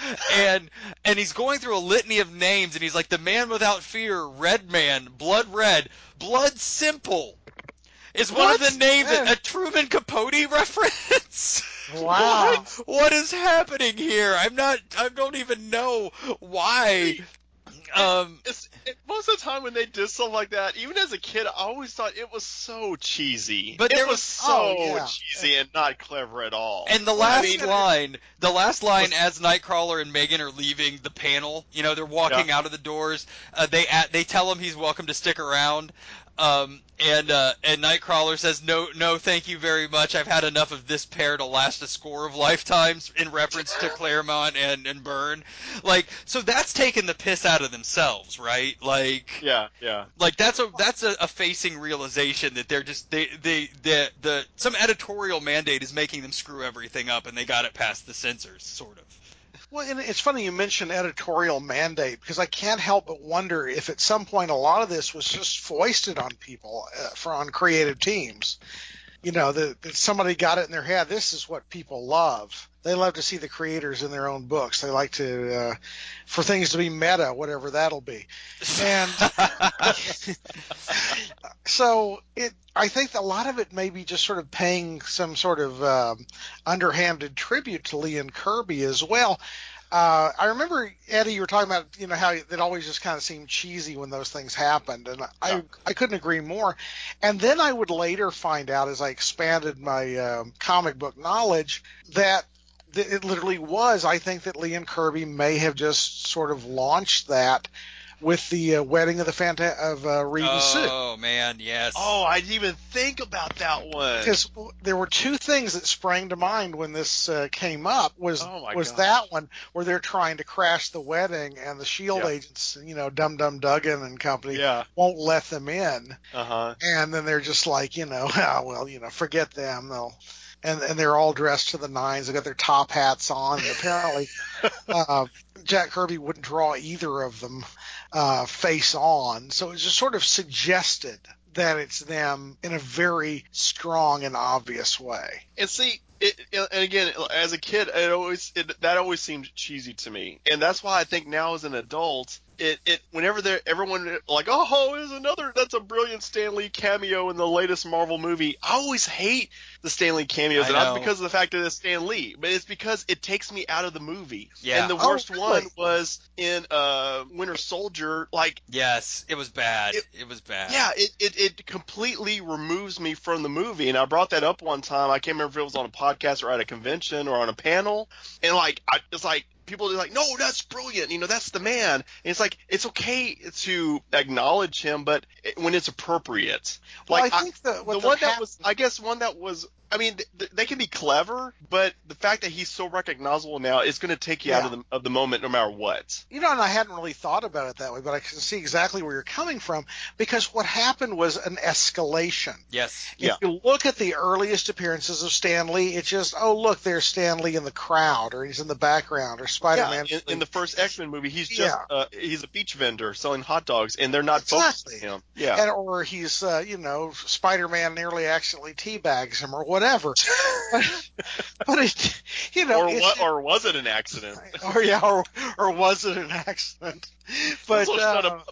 and and he's going through a litany of names, and he's like the Man Without Fear, Red Man, Blood Red, Blood Simple. is one What? of the names Yeah. a Truman Capote reference. Wow. What? What is happening here? I'm not. I don't even know why. Um, It's, it, most of the time when they did stuff like that, even as a kid, I always thought it was so cheesy. But it there was, was- so oh, yeah. cheesy and not clever at all. and the Well, I last mean, line, the last line as Nightcrawler and Megan are leaving the panel, you know, they're walking out of the doors. Uh, they at, they tell him he's welcome to stick around. Um, and uh, and Nightcrawler says, no, no, thank you very much. I've had enough of this pair to last a score of lifetimes, in reference to Claremont and, and Byrne. Like, so that's taking the piss out of themselves, right? Like, Yeah, yeah. like that's a that's a, a facing realization that they're just they they the the some editorial mandate is making them screw everything up, and they got it past the censors, sort of. Well, and it's funny you mention editorial mandate, because I can't help but wonder if at some point a lot of this was just foisted on people uh, for on creative teams. You know, that, that somebody got it in their head. This is what people love. They love to see the creators in their own books. They like to, uh, for things to be meta, whatever that'll be. And so it, I think a lot of it may be just sort of paying some sort of um, underhanded tribute to Lee and Kirby as well. Uh, I remember, Eddie, you were talking about, you know, how it always just kind of seemed cheesy when those things happened, and I, Yeah. I couldn't agree more. And then I would later find out, as I expanded my um, comic book knowledge, that th- it literally was. I think that Lee and Kirby may have just sort of launched that with the uh, wedding of the Fanta- of uh, Reed and Sue. Oh man, yes. Oh, I didn't even think about that one. Because there were two things that sprang to mind when this uh, came up. Was Oh, my was gosh. that one where they're trying to crash the wedding and the Shield Yeah. agents, you know, Dum Dum Duggan and company, Yeah. won't let them in, Uh-huh. and then they're just like, you know, oh, well, you know, forget them. They'll and and they're all dressed to the nines. They got their top hats on, and apparently uh, Jack Kirby wouldn't draw either of them uh, face on. So it's just sort of suggested that it's them in a very strong and obvious way. And see, it, and again, as a kid, it always it, that always seemed cheesy to me, and that's why I think now as an adult, it, it whenever they're everyone like, oh, is another that's a brilliant Stan Lee cameo in the latest Marvel movie. I always hate the Stan Lee cameos, I and know. not because of the fact that it's Stan Lee, but it's because it takes me out of the movie. Yeah. And the Oh, worst really? one was in uh, Winter Soldier, like. Yes, it was bad. It, It- was bad. Yeah, it, it, it completely removes me from the movie. And I brought that up one time. I can't remember if it was on a podcast or at a convention or on a panel. And like, I, it's like, people are like, no, that's brilliant. You know, that's the man. And it's like, it's okay to acknowledge him, but it, when it's appropriate. Well, Like, I think that what the that one that hap- was, I guess one that was, I mean, th- they can be clever, but the fact that he's so recognizable now is going to take you out Yeah. of the, of the moment no matter what. You know, and I hadn't really thought about it that way, but I can see exactly where you're coming from, because what happened was an escalation. Yes. If Yeah. you look at the earliest appearances of Stan Lee, it's just, oh, look, there's Stan Lee in the crowd, or he's in the background, or Spider-Man. Yeah, in, in the first X-Men movie, he's just Yeah. uh, he's a beach vendor selling hot dogs, and they're not focused Exactly. on him. Yeah, And, or he's, uh, you know, Spider-Man nearly accidentally teabags him, or whatever. but, but it, you know, or it's, what? Or was it an accident? or yeah, or, or was it an accident? But So shut uh, up.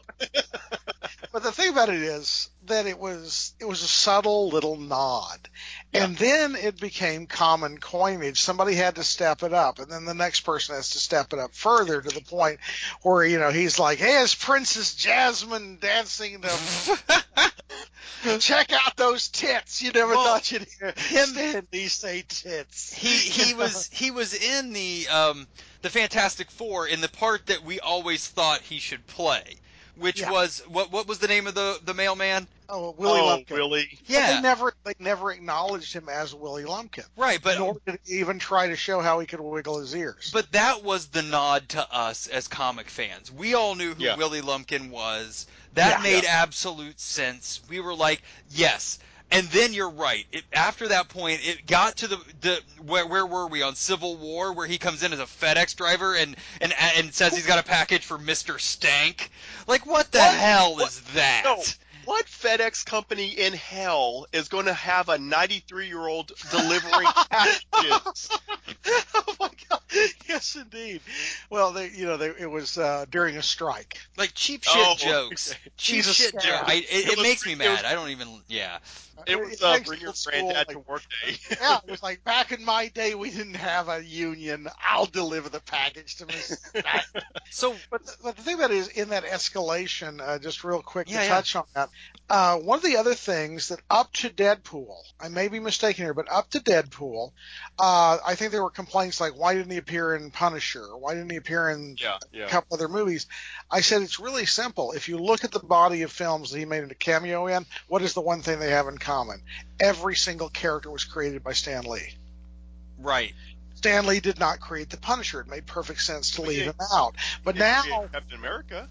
but the thing about it is that it was it was a subtle little nod, Yeah. and then it became common coinage. Somebody had to step it up, and then the next person has to step it up further to the point where, you know, he's like, "Hey, it's Princess Jasmine dancing to." Check out those tits. You never Well, thought you'd hear him- Stan Lee say tits. He he You know? was he was in the um the Fantastic Four in the part that we always thought he should play, which Yeah. was what what was the name of the the mailman? Oh, Willie oh, Lumpkin. Willie. But Yeah. they never they never acknowledged him as Willie Lumpkin. Right, but Nor did he even try to show how he could wiggle his ears. But that was the nod to us as comic fans. We all knew who Yeah. Willie Lumpkin was. That Yeah. made absolute sense. We were like, yes. And then you're right. It, after that point, it got to the the where where were we on Civil War, where he comes in as a FedEx driver and and and says he's got a package for Mister Stank. Like, what the What? hell What? is that? No. What FedEx company in hell is going to have a ninety-three-year-old delivering packages? Oh my god! Yes, indeed. Well, they, you know, they, it was uh, during a strike. Like cheap shit Oh, jokes. Cheap He's a shit scam. joke. I, it, It it was- makes me it mad. was- I don't even. Yeah. It It was uh, makes bring your old school, granddad like- to work day. Yeah, it was like back in my day, we didn't have a union. I'll deliver the package to Miss So But the, but the thing about it is, in that escalation, uh, just real quick Yeah, to yeah. touch on that, uh, one of the other things that up to Deadpool, I may be mistaken here, but up to Deadpool, uh, I think there were complaints like, why didn't he appear in Punisher? Why didn't he appear in Yeah, a yeah. couple other movies? I said it's really simple. If you look at the body of films that he made a cameo in, what is the one thing they have in common? Every single character was created by Stan Lee. right. Stan Lee did not create the Punisher. It made perfect sense to Well, leave yeah. him out. But He now, created Captain America.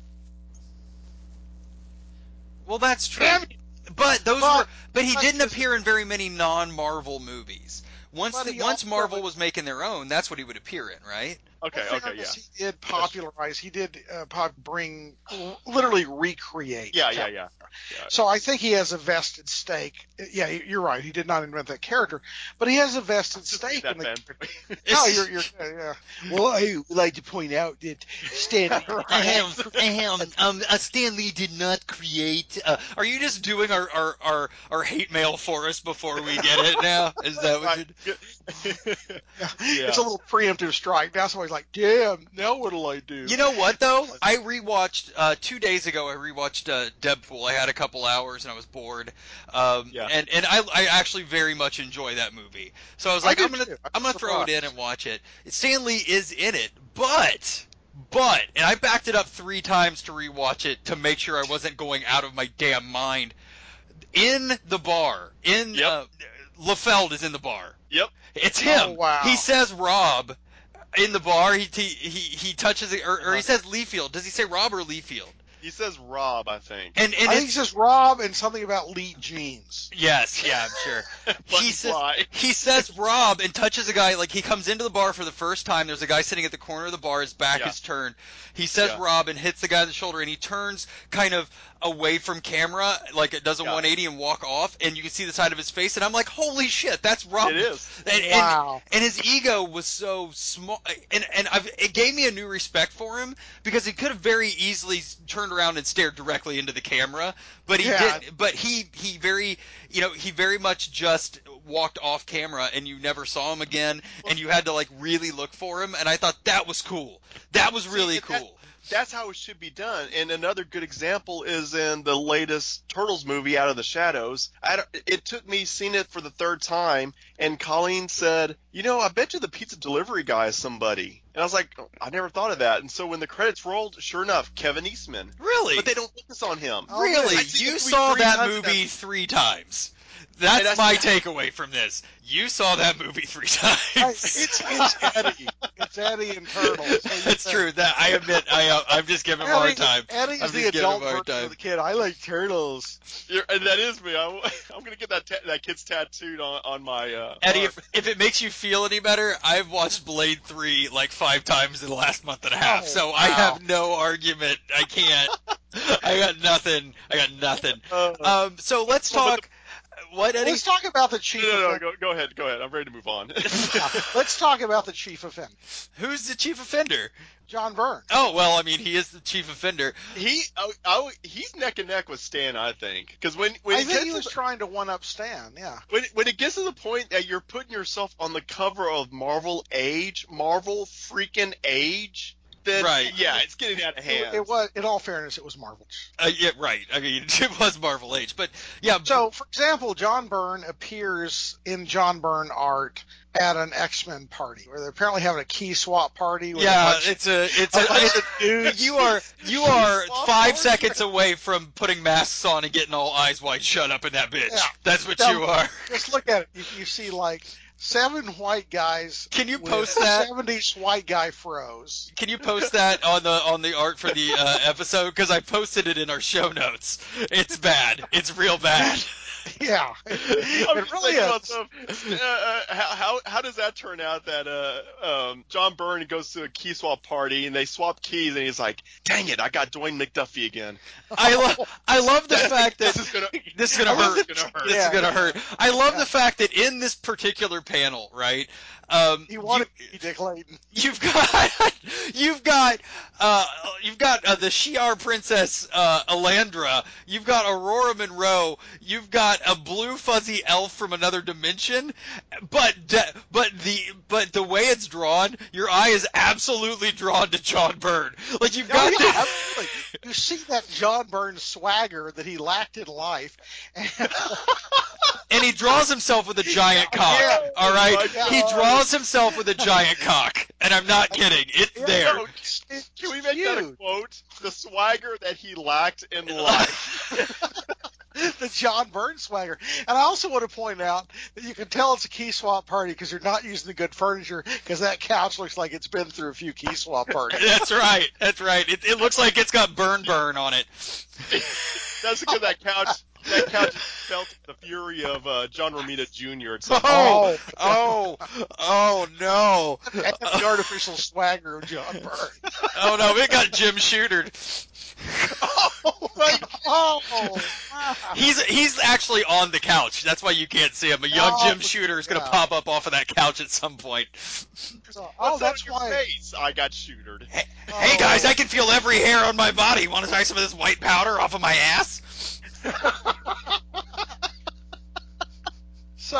Well, that's true. Damn But those But- were. But he but didn't this- appear in very many non-Marvel movies. Once But the, he once also- Marvel was making their own, that's what he would appear in, right? Okay, In okay, yeah. fairness, He did popularize. He did uh, pop, bring, literally recreate. Yeah, yeah, Captain yeah. America. Yeah. So I think he has a vested stake. Yeah, you're right. He did not invent that character, but he has a vested Just stake that in the. fan. No, you're, you're, yeah. Well, I would like to point out that Stanley. Ahem, ahem, um, uh, Stan Lee did not create. Uh, are you just doing our, our, our, our hate mail for us before we get it now? Is that what Right. you? Yeah. Yeah. It's a little preemptive strike. Now somebody's like, "Damn, now what'll I do?" You know what though? I rewatched uh, two days ago. I rewatched uh, Deadpool. I had a couple hours and I was bored. Um, Yeah. And and I I actually very much enjoy that movie. So I was I like, do I'm gonna too. I'm I'm gonna throw it in surprised. and watch it. Stan Lee is in it, but but and I backed it up three times to rewatch it to make sure I wasn't going out of my damn mind. In the bar, in Yep. uh, LaFeld is in the bar. Yep. It's him. Oh, wow. He says Rob in the bar. He he he, he touches it, or, or he Uh-huh. says Leafield. Does he say Rob or Leafield? He says Rob, I think. And and I think it's he says Rob and something about Lee jeans. yes, yeah, I'm sure. Button he says fly. he says Rob and touches a guy like he comes into the bar for the first time. There's a guy sitting at the corner of the bar. His back Yeah. is turned. He says Yeah. Rob and hits the guy on the shoulder, and he turns kind of away from camera, like it does a Yeah. one eighty and walk off, and you can see the side of his face. And I'm like, holy shit, that's Rob. It is. And, and, Wow. and his ego was so small, and and I've, it gave me a new respect for him because he could have very easily turned around and stared directly into the camera, but he Yeah. did. But he he very you know he very much just walked off camera, and you never saw him again, and you had to like really look for him, and I thought that was cool. That was really and that- cool. That's how it should be done. And another good example is in the latest Turtles movie, Out of the Shadows. I don't, it took me seeing it for the third time, and Colleen said, you know, I bet you the pizza delivery guy is somebody. And I was like, oh, I never thought of that. And so when the credits rolled, sure enough, Kevin Eastman. Really, But they don't focus on him. Oh, really, I've seen you this movie saw three that times movie now. three times. And That's I my said- takeaway from this. You saw that movie three times. It's it's Eddie. It's Eddie and Turtles. So you That's said- true. That I admit, I uh, I'm just giving him a hard Eddie, time. Eddie's I'm the just giving him adult a hard version time. of the kid. I like turtles. You're, and that is me. I'm, I'm going to get that ta- that kid's tattooed on, on my uh, Eddie, arm. if, if it makes you feel any better, I've watched Blade three like five times in the last month and a half, Oh, so I wow. have no argument. I can't. I got nothing. I got nothing. Uh, Um, so let's Well, but talk. What, Eddie? Let's talk about the chief. no, no, no, offender. go, go ahead, go ahead. I'm ready to move on. Let's talk about the chief offender, Who's the chief offender? John Byrne. Oh, well, I mean, he is the chief offender. he, oh, oh, he's neck and neck with Stan, I think, because when when I it think gets he to was the- trying to one up Stan. Yeah. when when it gets to the point that you're putting yourself on the cover of Marvel Age, Marvel freaking Age, then Right. yeah, it's getting out of hand. It, it was. In all fairness, it was Marvel. Uh, yeah, right. I mean, it was Marvel Age, but yeah. So, for example, John Byrne appears in John Byrne art at an X-Men party where they're apparently having a key swap party. With yeah, a bunch, it's a, it's a a, bunch it's, of dudes. you are, you are Swap five party? seconds away from putting masks on and getting all eyes wide shut up in that bitch. Yeah. That's what Now, you are. Just look at it. You, you see like seven white guys. Can you with post that? seventies white guy froze. Can you post that on the on the art for the uh, episode? Because I posted it in our show notes. It's bad. It's real bad. Yeah, I'm it just really thinking about is. stuff. Uh, uh, how, how how does that turn out that uh um John Byrne goes to a key swap party and they swap keys and he's like, dang it, I got Dwayne McDuffie again. I love I love the fact that This is gonna this is gonna I love hurt. that- gonna hurt. This yeah, is gonna yeah. hurt. I love Yeah. the fact that in this particular panel, right? Um, He you, wanted to be Dick Layton. you've got you've got uh, you've got uh, the Shi'ar princess uh, Elandra. You've got Aurora Monroe. You've got a blue fuzzy elf from another dimension. But de- but the but the way it's drawn, your eye is absolutely drawn to John Byrne. Like you've Oh, got yeah, this. absolutely. You see that John Byrne swagger that he lacked in life. And, And he draws himself with a giant cock. Yeah. All right, Oh my he God. draws himself with a giant cock, and I'm not kidding. It's Yeah, there. No, it's can we make that a huge. quote? The swagger that he lacked in life. The John Byrne swagger. And I also want to point out that you can tell it's a key swap party because they're not using the good furniture because that couch looks like it's been through a few key swap parties. That's right. That's right. It, it looks like it's got burn burn on it. That's because that couch that couch felt the fury of uh, John Romita Junior at some point. Oh, oh, oh no. And the artificial swagger of John Byrne. Oh no, it got Jim Shootered. Oh my Oh, wow. He's he's actually on the couch. That's why you can't see him. A young Oh, Jim Shooter is going to yeah. pop up off of that couch at some point. So, oh, What's that's on your why. face? I got shootered. Hey, Oh. hey guys, I can feel every hair on my body. Want to try some of this white powder off of my ass? So,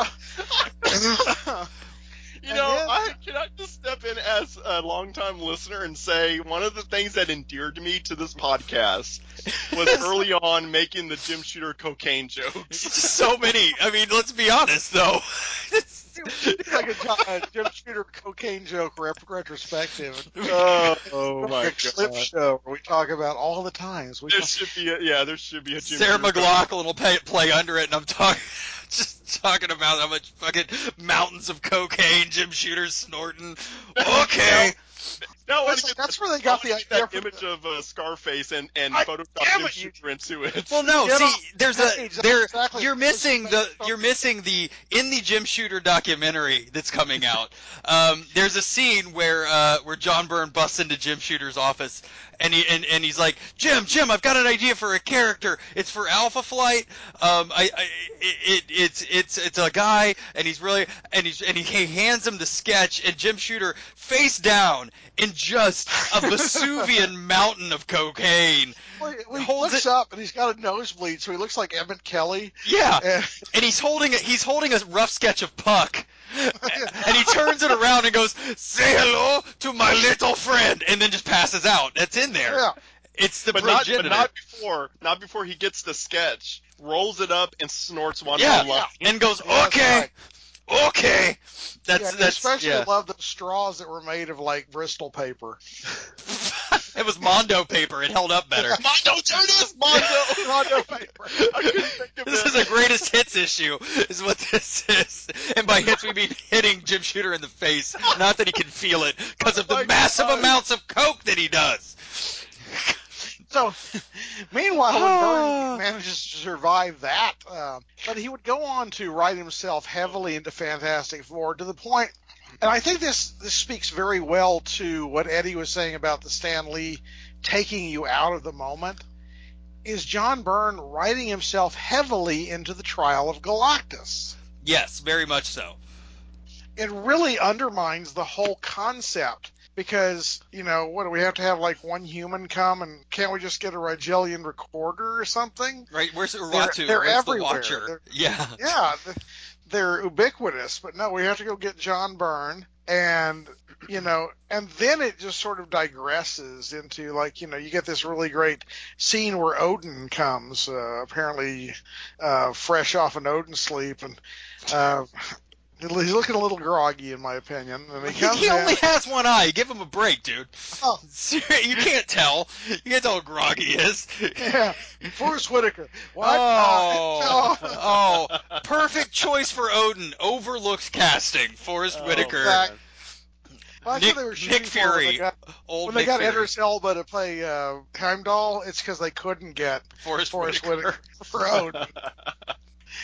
You And know, then- I can I just step in as a longtime listener and say one of the things that endeared me to this podcast was early on making the Jim Shooter cocaine jokes. So many. I mean, let's be honest though. it's like a, Jo- a Jim Shooter cocaine joke rep- retrospective. Oh, oh my a clip god. show where we talk about all the times. We There talk, should be a, yeah, there should be a Jim Sarah Shooter McLaughlin will pay, play under it, and I'm talking, just talking about how much fucking mountains of cocaine Jim Shooter's snorting. Okay. No, I wanna That's- get that's the- where they I got wanna the get idea that for image the- of uh, Scarface and and I- Photoshop damn Jim it, you- Shooter into it. Well, no. Get See, off there's the a page. That's there. exactly You're what missing was the. meant. You're missing the in the Jim Shooter documentary that's coming out. Um, there's a scene where uh, where John Byrne busts into Jim Shooter's office, and he and, and he's like, Jim, Jim, I've got an idea for a character. It's for Alpha Flight. Um, I, I it, it it's it's it's a guy, and he's really and he's and he, he hands him the sketch, and Jim Shooter face down in just a Vesuvian mountain of cocaine. Well, he- well, he holds looks it- up and he's got a nosebleed, so he looks like Emmett Kelly. Yeah. And, And he's holding a, he's holding a rough sketch of Puck, and he turns it around and goes, "Say hello to my little friend," and then just passes out. That's in there. yeah. It's the but not, progenitor. but not before, not before he gets the sketch, rolls it up, and snorts one yeah, more line. and goes, Yeah, that's "Okay, right. okay." That's Yeah, that's especially yeah. love the straws that were made of like Bristol paper. It was Mondo paper. It held up better. Mondo, there it is, Mondo. Mondo paper. I couldn't think of This it. is a greatest hits issue, is what this is. And by hits, we mean hitting Jim Shooter in the face. Not that he can feel it, because of Oh the my massive God. amounts of coke that he does. So, meanwhile, when Byrne manages to survive that, uh, but he would go on to write himself heavily into Fantastic Four to the point, and I think this this speaks very well to what Eddie was saying about the Stan Lee taking you out of the moment. Is John Byrne writing himself heavily into the Trial of Galactus? Yes, very much so. It really undermines the whole concept. Because, you know, what do we have to have, like, one human come, and can't we just get a Rigelian recorder or something? Right? Where's Uatu? they're Where's everywhere. the Watcher? They're- Yeah. Yeah, th- they're ubiquitous, but no, we have to go get John Byrne, and, you know, and then it just sort of digresses into, like, you know, you get this really great scene where Odin comes, uh, apparently uh, fresh off an Odin sleep, and uh, he's looking a little groggy, in my opinion, and he He, comes he in. only has one eye. Give him a break, dude. Oh. You can't tell. You can't tell how groggy he is. Yeah, Forrest Whitaker. What? Oh, Uh, oh, perfect choice for Odin. Overlooked casting. Forrest Oh, Whitaker. Zach. Well, I Nick, thought they were shooting Nick for when Fury. they got, Old when they Nick got Fury. Idris Elba to play uh, Heimdall. It's because they couldn't get Forrest, Forrest Whitaker. Whitaker for Odin.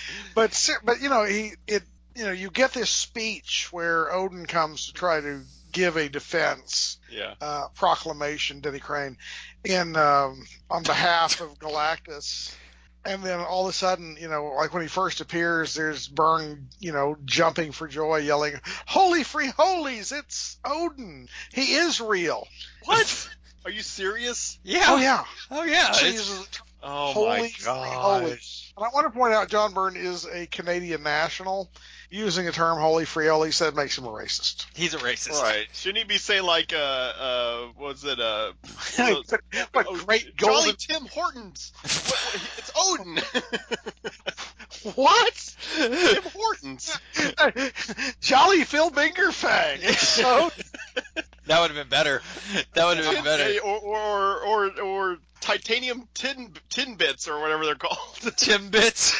but ser- but you know he it you know you get this speech where Odin comes to try to give a defense Yeah. uh, proclamation, Denny Crane, in um, on behalf of Galactus. And then all of a sudden, you know, like when he first appears, there's Byrne, you know, jumping for joy, yelling, "Holy free holies, it's Odin. He is real." What? Are you serious? Yeah. Oh, yeah. Oh yeah. Actually It's- uses the term Oh holy my free holies. gosh. And I want to point out John Byrne is a Canadian national. Using the term holy free holies, that makes him a racist. He's a racist. Right. Shouldn't he be saying like, uh, uh, what was it, uh, but, but oh, great Jolly golden... Tim Hortons. What, what, it's Odin. What? Tim Hortons. Jolly Phil Bingerfang. So, That would have been better. That would have been Tin- better. Or, or, or, or titanium tin, tin bits or whatever they're called. Timbits.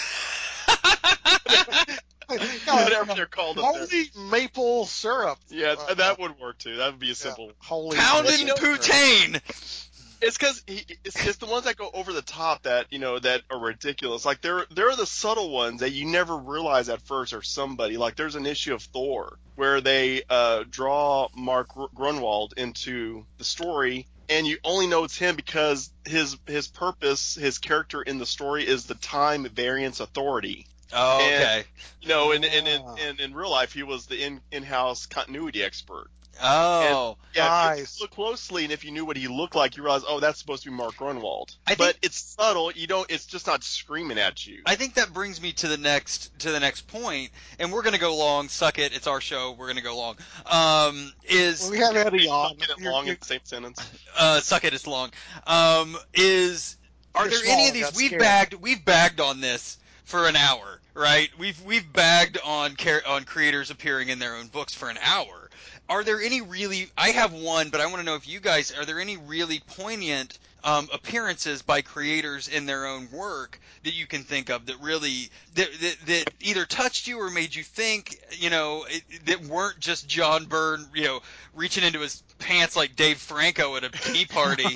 Whatever they're called up there. holy maple syrup. Yeah, Uh, that would work too. That would be a simple. Yeah, holy Poundin' maple syrup. poutine. It's because it's, it's the ones that go over the top that you know that are ridiculous. Like there, there are the subtle ones that you never realize at first are somebody. Like there's an issue of Thor where they uh, draw Mark Gr- Grunwald into the story, and you only know it's him because his his purpose, his character in the story is the time variance authority. Oh, And, okay. You know, and in, in, Ah. in, in real life, he was the in in house continuity expert. Oh. Yeah, if you Nice. look closely, and if you knew what he looked like, you realize, oh, that's supposed to be Mark Grunwald. I But think- it's subtle. You don't. It's just not screaming at you. I think that brings me to the next to the next point, and we're gonna go long. Suck it, it's our show. We're gonna go long. Um, is Well, we have Eddie on. Get it You're- long you're- in the same sentence. uh, suck it, it's long. Um, is are You're there small any of and these got we've scared. bagged we've bagged on this for an hour, right? We've we've bagged on char- on creators appearing in their own books for an hour. Are there any really? I have one, but I want to know if you guys are there any really poignant um, appearances by creators in their own work that you can think of that really that, that, that either touched you or made you think, you know, it, that weren't just John Byrne, you know, reaching into his pants like Dave Franco at a tea party.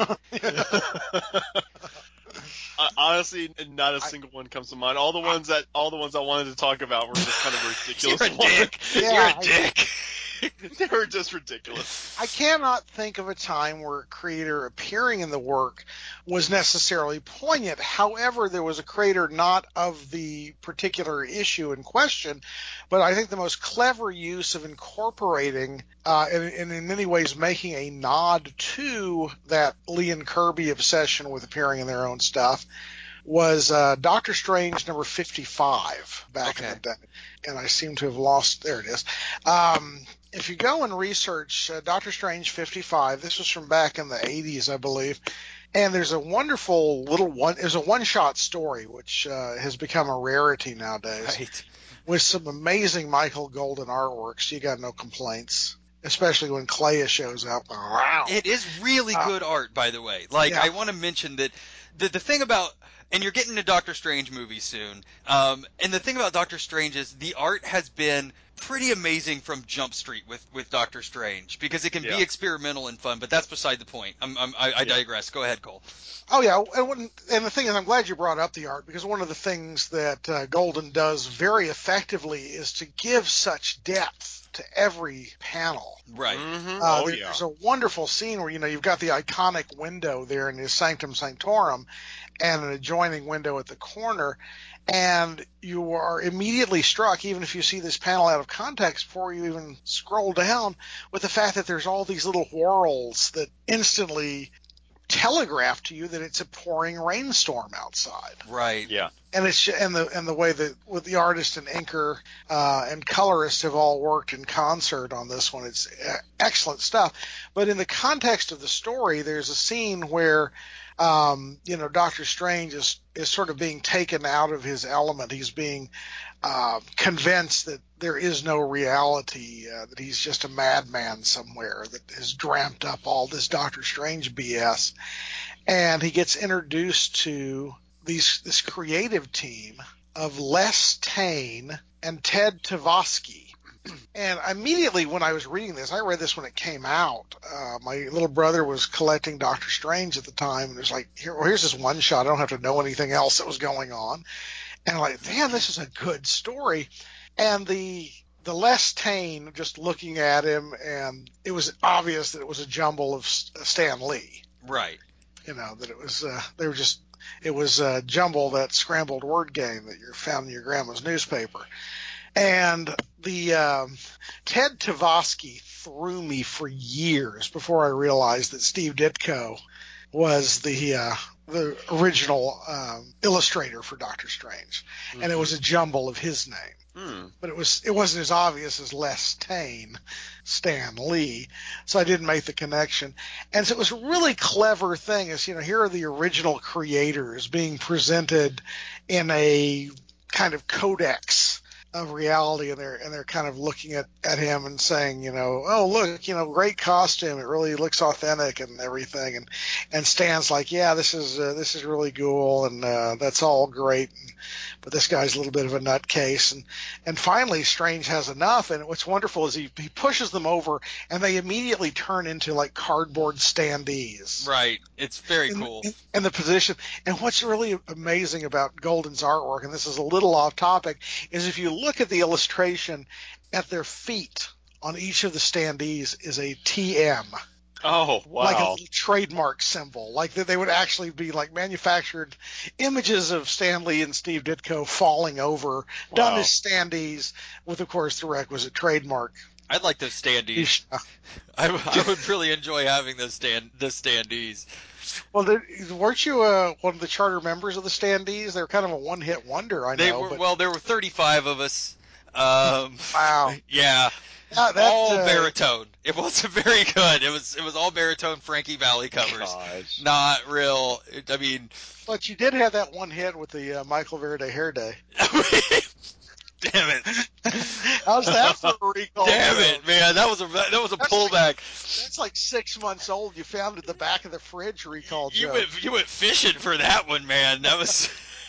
Uh, honestly, not a single one comes to mind. All the ones that all the ones I wanted to talk about were just kind of ridiculous. You're a ones. dick. Yeah, You're a I- dick. They were just ridiculous. I cannot think of a time where a creator appearing in the work was necessarily poignant. However, there was a creator not of the particular issue in question, but I think the most clever use of incorporating uh, and, and in many ways making a nod to that Lee and Kirby obsession with appearing in their own stuff was uh, Doctor Strange number fifty-five back Okay. in the day. And I seem to have lost, there it is. Um, if you go and research uh, Doctor Strange fifty-five, this was from back in the eighties, I believe. And there's a wonderful little one, there's a one-shot story, which uh, has become a rarity nowadays, Right. with some amazing Michael Golden artworks. You got no complaints, especially when Clea shows up. Wow. It is really Uh, good art, by the way. Like, yeah. I want to mention that the the thing about, and you're getting a Doctor Strange movie soon. Um, and the thing about Doctor Strange is the art has been pretty amazing from Jump Street with, with Doctor Strange because it can Yeah. be experimental and fun. But that's beside the point. I'm, I'm, I, I Yeah. digress. Go ahead, Cole. Oh yeah, and, when, and the thing is, I'm glad you brought up the art because one of the things that uh, Golden does very effectively is to give such depth to every panel. Right. Mm-hmm. Uh, oh there- yeah. There's a wonderful scene where you know you've got the iconic window there in his Sanctum Sanctorum, and an adjoining window at the corner, and you are immediately struck, even if you see this panel out of context before you even scroll down, with the fact that there's all these little whorls that instantly telegraph to you that it's a pouring rainstorm outside. Right. Yeah. And it's and the and the way that with the artist and inker uh, and colorist have all worked in concert on this one, it's uh, excellent stuff. But in the context of the story, there's a scene where um, you know Doctor Strange is is sort of being taken out of his element. He's being uh, convinced that there is no reality, uh, that he's just a madman somewhere that has dreamt up all this Doctor Strange B S, and he gets introduced to these this creative team of Les Tane and Ted Tavosky. And immediately when I was reading this, I read this when it came out. Uh, my little brother was collecting Doctor Strange at the time, and it was like, here, well, here's this one shot. I don't have to know anything else that was going on. And I'm like, damn, this is a good story. And the the Les Tane, just looking at him, and it was obvious that it was a jumble of Stan Lee. Right. You know, that it was, uh, they were just, it was a jumble, that scrambled word game that you found in your grandma's newspaper. And the um, Ted Tavosky threw me for years before I realized that Steve Ditko was the uh, the original um, illustrator for Doctor Strange, mm-hmm. and it was a jumble of his name. Hmm. But it was it wasn't as obvious as Les Tane, Stan Lee, so I didn't make the connection. And so it was a really clever thing. Is you know here are the original creators being presented in a kind of codex of reality, and they're and they're kind of looking at, at him and saying, you know, oh look, you know, great costume, it really looks authentic and everything, and and Stan's like, yeah, this is uh, this is really cool, and uh, that's all great, and, but this guy's a little bit of a nutcase, and and finally Strange has enough, and what's wonderful is he he pushes them over, and they immediately turn into like cardboard standees. Right, it's very in, cool. In, in the position, and what's really amazing about Golden's artwork, and this is a little off topic, is if you look at the illustration, at their feet on each of the standees is a T M. Oh, wow. Like a little trademark symbol. Like that they would actually be like manufactured images of Stan Lee and Steve Ditko falling over, wow. done as standees with, of course, the requisite trademark. I'd like those standees. I, I would really enjoy having those stand the standees. Well, weren't you uh, one of the charter members of the standees? They were kind of a one-hit wonder, I they know. Were, but... Well, there were thirty-five of us. Um, wow. Yeah. Uh, that, all uh, baritone. It wasn't very good. It was it was all baritone Frankie Valli covers. Gosh. Not real. I mean. But you did have that one hit with the uh, Michael Verde hair day. Damn it! How's that for a recall? Damn it, man! That was a that was a that's pullback. Like, that's like six months old. You found it at the back of the fridge. Recall. You joke. went you went fishing for that one, man. That was.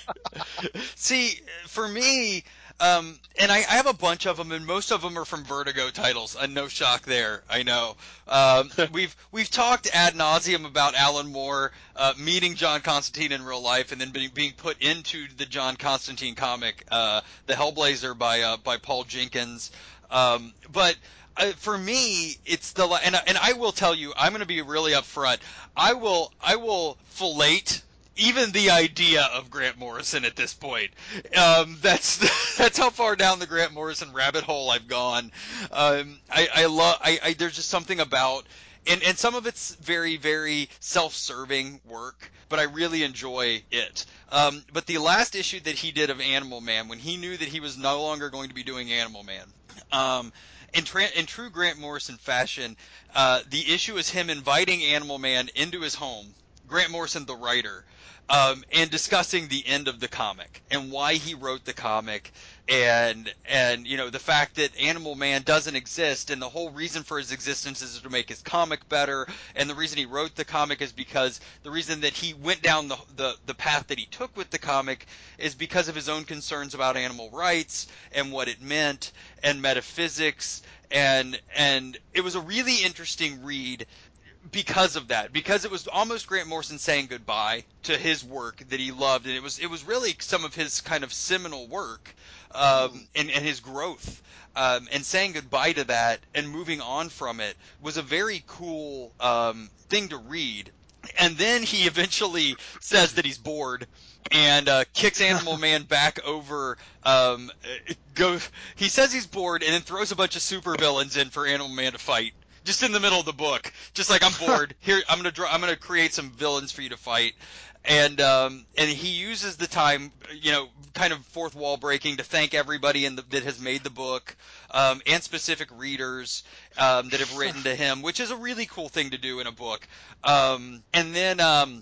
See, for me, um, and I, I have a bunch of them, and most of them are from Vertigo titles. Uh, no shock there, I know. Um, we've we've talked ad nauseum about Alan Moore uh, meeting John Constantine in real life, and then being, being put into the John Constantine comic, uh, The Hellblazer by uh, by Paul Jenkins. Um, but uh, for me, it's the and and I will tell you, I'm going to be really upfront. I will I will fillet even the idea of Grant Morrison at this point. Um, that's that's how far down the Grant Morrison rabbit hole I've gone. Um, I, I love. I, I there's just something about, and and some of it's very very self-serving work, but I really enjoy it. Um, but the last issue that he did of Animal Man, when he knew that he was no longer going to be doing Animal Man. Um, in, tra- in true Grant Morrison fashion, uh, the issue is him inviting Animal Man into his home, Grant Morrison, the writer, um, and discussing the end of the comic and why he wrote the comic, and and you know the fact that Animal Man doesn't exist, and the whole reason for his existence is to make his comic better, and the reason he wrote the comic is because the reason that he went down the the, the path that he took with the comic is because of his own concerns about animal rights and what it meant and metaphysics, and and it was a really interesting read because of that, because it was almost Grant Morrison saying goodbye to his work that he loved, and it was it was really some of his kind of seminal work, um, and, and his growth, um, and saying goodbye to that and moving on from it was a very cool um, thing to read. And then he eventually says that he's bored and uh, kicks Animal Man back over. Um, go. He says he's bored and then throws a bunch of supervillains in for Animal Man to fight. Just in the middle of the book, just like I'm bored. Here, I'm gonna draw. I'm gonna create some villains for you to fight, and um, and he uses the time, you know, kind of fourth wall breaking to thank everybody in the, that has made the book, um, and specific readers um, that have written to him, which is a really cool thing to do in a book. Um, and then. Um,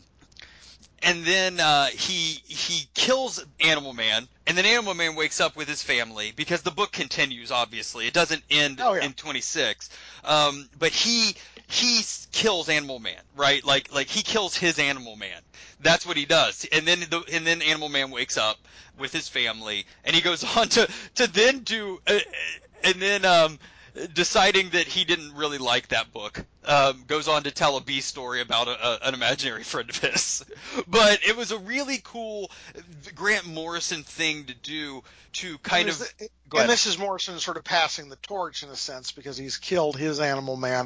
And then uh, he he kills Animal Man, and then Animal Man wakes up with his family because the book continues. Obviously, it doesn't end oh, yeah. in twenty-six. Um, but he he kills Animal Man, right? Like like he kills his Animal Man. That's what he does. And then the, and then Animal Man wakes up with his family, and he goes on to to then do uh, and then um. deciding that he didn't really like that book, um, goes on to tell a B story about a, a, an imaginary friend of his. But it was a really cool Grant Morrison thing to do to I kind mean, of. is the- Go and ahead. this is Morrison sort of passing the torch in a sense because he's killed his Animal Man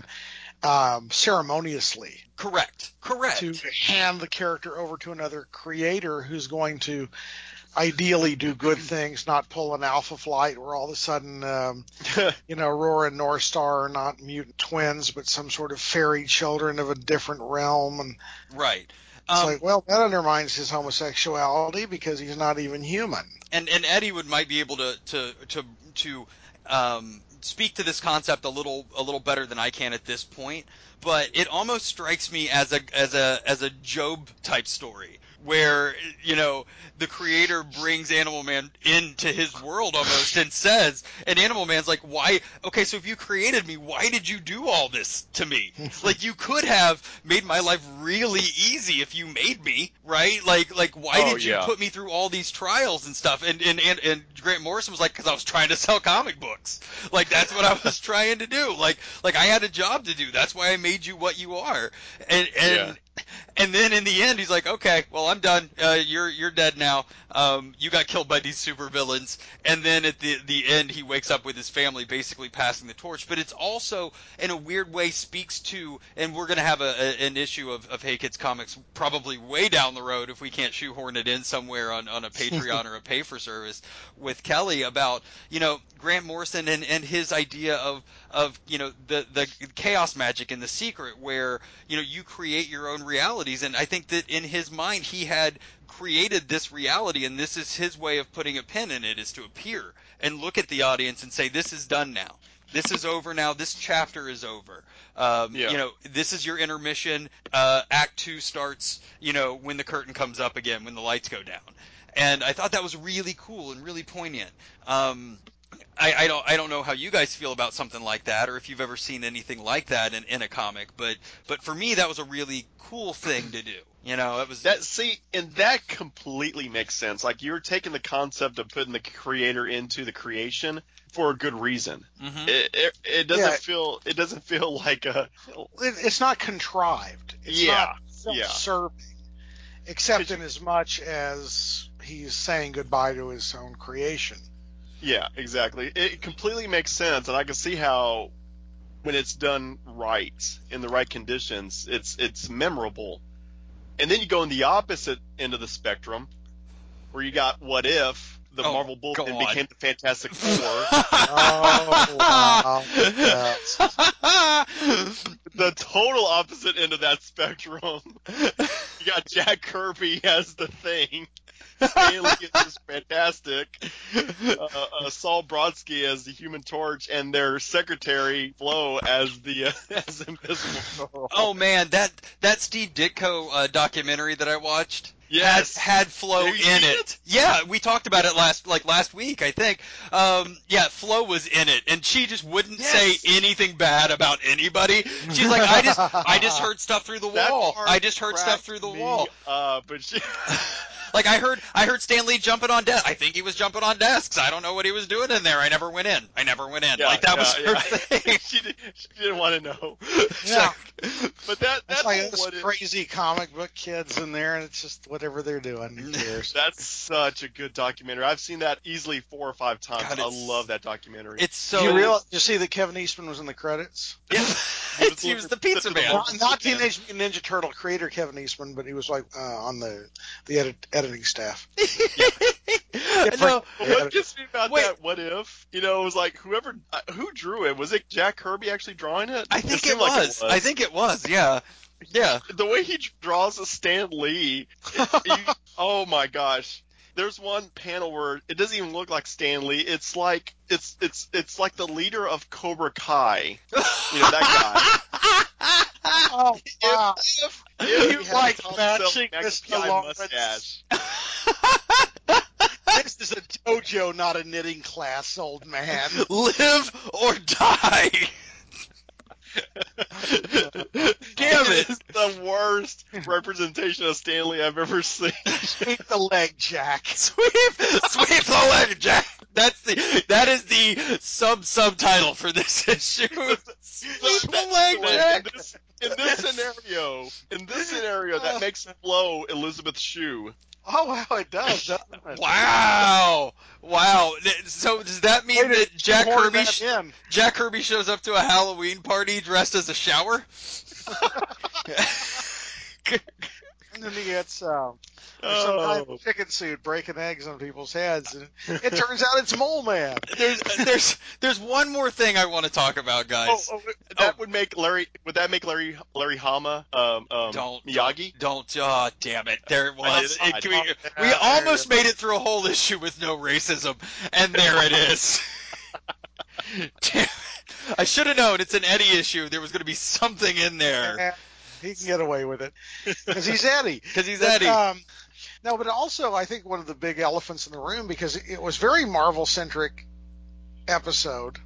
um, ceremoniously Correct. Correct. to hand the character over to another creator who's going to ideally do good things, not pull an Alpha Flight where all of a sudden, um, you know, Aurora and North Star are not mutant twins, but some sort of fairy children of a different realm. And Right. it's Um, like, well, that undermines his homosexuality because he's not even human. and and Eddie would might be able to to to to um, speak to this concept a little a little better than I can at this point. But it almost strikes me as a as a as a Job type story where, you know, the creator brings Animal Man into his world almost and says, and Animal Man's like, why? Okay, so if you created me, why did you do all this to me? Like, you could have made my life really easy if you made me, right? Like, like why Oh, did you yeah. put me through all these trials and stuff? And and and, and Grant Morrison was like, because I was trying to sell comic books. Like, that's what I was trying to do. Like, like I had a job to do. That's why I made you what you are. And and. Yeah. And then in the end, he's like, "Okay, well, I'm done. Uh, you're you're dead now. Um, you got killed by these supervillains." And then at the the end, he wakes up with his family, basically passing the torch. But it's also, in a weird way, speaks to, and we're gonna have a, a an issue of, of Hey Kids Comics probably way down the road if we can't shoehorn it in somewhere on, on a Patreon or a pay for service with Kelly about, you know, Grant Morrison and, and his idea of of you know the the chaos magic and the secret where, you know, you create your own realities. And I think that in his mind he had created this reality, and this is his way of putting a pin in it, is to appear and look at the audience and say, this is done now. This is over now. This chapter is over. Um, Yeah. You know, this is your intermission. Uh, act two starts, you know, when the curtain comes up again, when the lights go down. And I thought that was really cool and really poignant. Um, I, I don't I don't know how you guys feel about something like that, or if you've ever seen anything like that in, in a comic, but but for me that was a really cool thing to do. You know, it was That see, and that completely makes sense. Like, you're taking the concept of putting the creator into the creation for a good reason. Mhm. It, it it doesn't Yeah. feel it doesn't feel like a It, it's not contrived. It's Yeah, not yeah. self-serving, except 'Cause you- in as much as he's saying goodbye to his own creation. yeah, exactly. It completely makes sense, and I can see how when it's done right in the right conditions, it's it's memorable. And then you go in the opposite end of the spectrum, where you got What If the Oh, Marvel Bullpen God. became the Fantastic Four. Oh, wow. Yes. The total opposite end of that spectrum. You got Jack Kirby as the Thing. Stan Lee is just fantastic. Uh, uh, Saul Brodsky as the Human Torch, and their secretary Flo as the uh, as Invisible Girl. Oh man, that that Steve Ditko uh, documentary that I watched Yes. had had Flo Have you in seen it. it? Yeah, we talked about it last like last week, I think. Um, yeah, Flo was in it, and she just wouldn't Yes. say anything bad about anybody. She's like, I just I just heard stuff through the That wall. part I just heard stuff cracked through the me wall. up, but she, Like I heard, I heard Stan Lee jumping on desks. I think he was jumping on desks. I don't know what he was doing in there. I never went in. I never went in. yeah, like that yeah, was her yeah. thing. she, did, she didn't want to know. Yeah. But that It's that like whole this What If- crazy comic book kids in there, and it's just whatever they're doing. Who cares? That's such a good documentary. I've seen that easily four or five times. God, I it's- love that documentary. It's so. Did you realize? Did you see that Kevin Eastman was in the credits? Yeah, He was he was the looking- pizza the man. Marvel Not, not Superman. Teenage Mutant Ninja Turtle creator Kevin Eastman, but he was like uh, on the the edit, editing staff. No, But what gets me about Wait. that What If, you know, it was like whoever, uh, who drew it? Was it Jack Kirby actually drawing it? I think it, seemed was. like it was. I think it was. Yeah, yeah. The way he draws a Stan Lee, it, you- oh my gosh. There's one panel where it doesn't even look like Stan Lee. It's like it's it's it's like the leader of Cobra Kai. You know that Oh guy. wow! If, if You he had like a Tom matching Selleck Mister Magpie Lawrence. mustache. This is a dojo, not a knitting class, old man. Live or die. Damn It it. is the worst representation of Stan Lee I've ever seen. Sweep the leg, Jack. Sweep, sweep the leg, Jack. That's the that is the sub subtitle for this issue. Sweep the leg, In Jack. this, in this scenario, in this scenario, that makes Flo Elizabeth Shue. Oh wow, it does, doesn't it? Wow, wow. So does that mean Way to that Jack shoehorn Kirby, that sh- in. Jack Kirby shows up to a Halloween party dressed as a shower? And then he gets um, there's some kind Oh. of chicken suit breaking eggs on people's heads, and it turns out it's Mole Man. There's there's there's one more thing I want to talk about, Oh, guys. oh, that would make Larry. Would that make Larry Larry Hama um, um, Don't Miyagi? Don't, don't oh damn it! There it I was. did- It- I we did. we Yeah, almost there you made it through a whole issue with no racism, and there it is. Damn it. I should have known it's an Eddie issue. There was going to be something in there And he can get away with it because he's Eddie. because he's But, Eddie. um, no, but also I think one of the big elephants in the room, because it was very Marvel centric episode,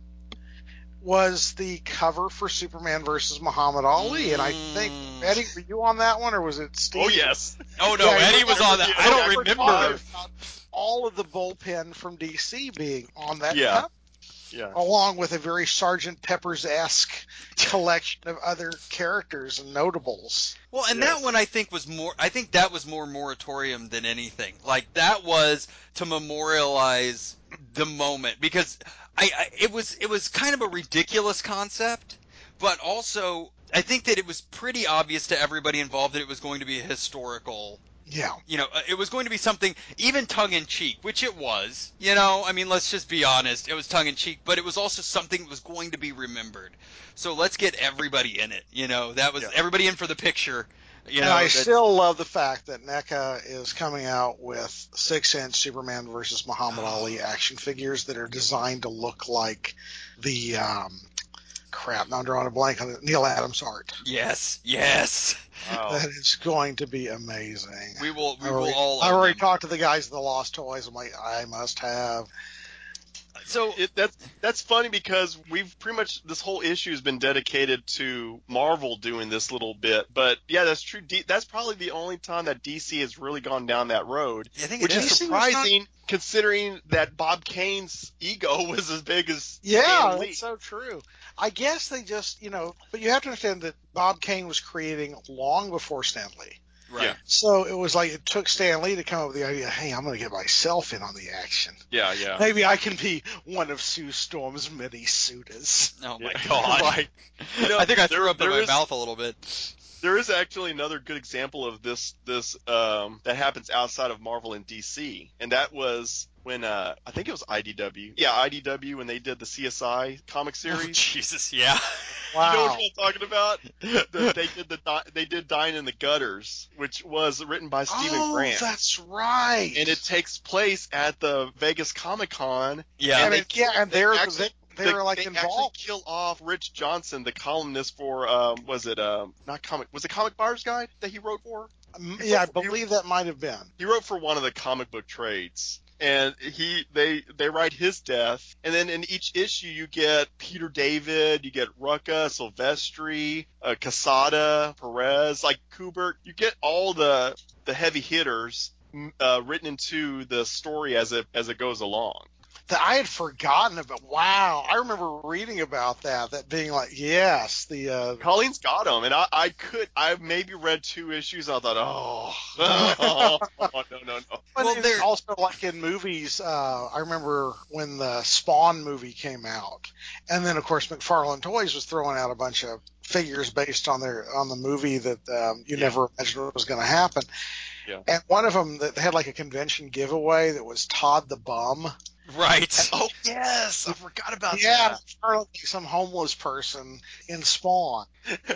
was the cover for Superman versus Muhammad Ali, and I think Mm. Eddie, were you on that one or was it Steve? Oh yes. Oh no, Yeah, Eddie you was on that. I Yeah, don't We're remember. talking about all of the bullpen from D C being on that Yeah. cover, Yeah. along with a very Sergeant Pepper's-esque collection of other characters and notables. Well, and Yes. that one I think was more. I think that was more moratorium than anything. Like that was to memorialize the moment because I, I it was it was kind of a ridiculous concept, but also I think that it was pretty obvious to everybody involved that it was going to be a historical. Yeah. You know, uh, it was going to be something even tongue in cheek, which it was. You know, I mean, let's just be honest. It was tongue in cheek, but it was also something that was going to be remembered. So let's get everybody in it. You know, that was Yeah. everybody in for the picture. You And know, I that's- still love the fact that NECA is coming out with six-inch Superman versus Muhammad Ali action figures that are designed to look like the um, crap. Now I'm drawing a blank on it. Neil Adams art. yes, yes. Wow. That is going to be amazing. We will. We I will already, all. I own already them. talked to the guys at the Lost Toys. I'm like, I must have. So It, that's that's funny because we've pretty much this whole issue has been dedicated to Marvel doing this little bit, but yeah, that's true. D, that's probably the only time that D C has really gone down that road, I think it which is is. D C was not- surprising considering that Bob Kane's ego was as big as Yeah, Stan Lee. that's so true. I guess they just, you know, but you have to understand that Bob Kane was creating long before Stan Lee. right. Yeah. So it was like it took Stan Lee to come up with the idea, hey, I'm going to get myself in on the action. Yeah, yeah. Maybe I can be one of Sue Storm's many suitors. Oh my Yeah. god. Right. You know, I think I there- threw up in there my is- mouth a little bit. There is actually another good example of this this um, that happens outside of Marvel and D C, and that was when uh, I think it was I D W. Yeah, I D W when they did the C S I comic Oh, series. Jesus, yeah. Wow. You know what I'm talking about? The- they did the Di- they did Dying in the Gutters, which was written by Stephen oh, Grant, that's right. and it takes place at the Vegas Comic Con. Yeah. and they it, yeah, and they're actually- they, they were like they actually involved. kill off Rich Johnson, the columnist for um, was it um, not comic was it Comic Buyer's Guide that he wrote for? Um, Yeah, I believe that might have been. He wrote for one of the comic book trades, and he they they write his death, and then in each issue you get Peter David, you get Rucka, Silvestri, uh, Casada, Perez, like Kubert. You get all the the heavy hitters uh, written into the story as it as it goes along. That I had forgotten about. Wow, I remember reading about that. That being like, yes, the uh, Colleen's got them, and I, I could I maybe read two issues. And I thought, oh, oh no no no. But Well, it's there- also like in movies. Uh, I remember when the Spawn movie came out, and then of course McFarlane Toys was throwing out a bunch of figures based on their on the movie that um, you Yeah. never imagined was going to happen. Yeah. And one of them that they had like a convention giveaway that was Todd the Bum. Right. Oh yes, I forgot about Yeah, like some homeless person in Spawn. that.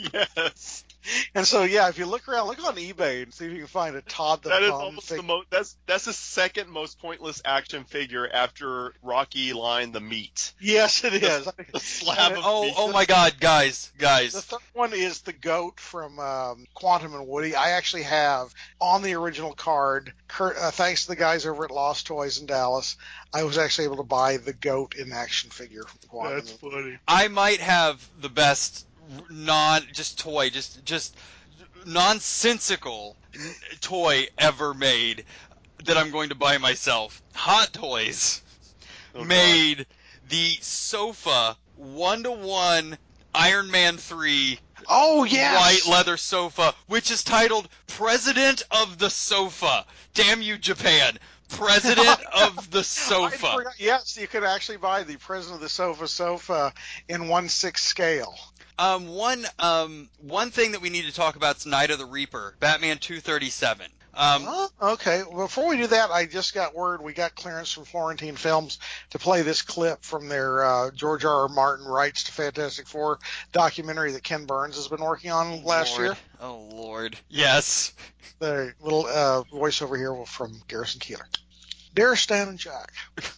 Yes. And so, yeah, if you look around, look on eBay and see if you can find a Todd the That is Bum almost figure. the most. That's that's the second most pointless action figure after Rocky line the meat. Yes, it is. The slab of Oh, meat. oh my God, guys, The guys. third one is the goat from um, Quantum and Woody. I actually have on the original card, cur- uh, thanks to the guys over at Lost Toys in Dallas, I was actually able to buy the goat in action figure from Quantum. That's funny. I might have the best non just toy, just just nonsensical n- toy ever made that I'm going to buy myself. Hot Toys Oh, God. made the sofa one to one Iron Man three Oh, yes. white leather sofa, which is titled President of the Sofa. Damn you, Japan. President of the I Sofa. forgot. Yes, you could actually buy the President of the Sofa sofa in one sixth scale. Um, one um one thing that we need to talk about is Night of the Reaper, Batman two thirty-seven. Um, Oh, okay. Before we do that, I just got word we got clearance from Florentine Films to play this clip from their uh, George R. R. Martin Rights to Fantastic Four documentary that Ken Burns has been working on last Lord. year. Oh Lord. Yes. The little uh, voiceover here from Garrison Keillor. Dear Stan and Jack,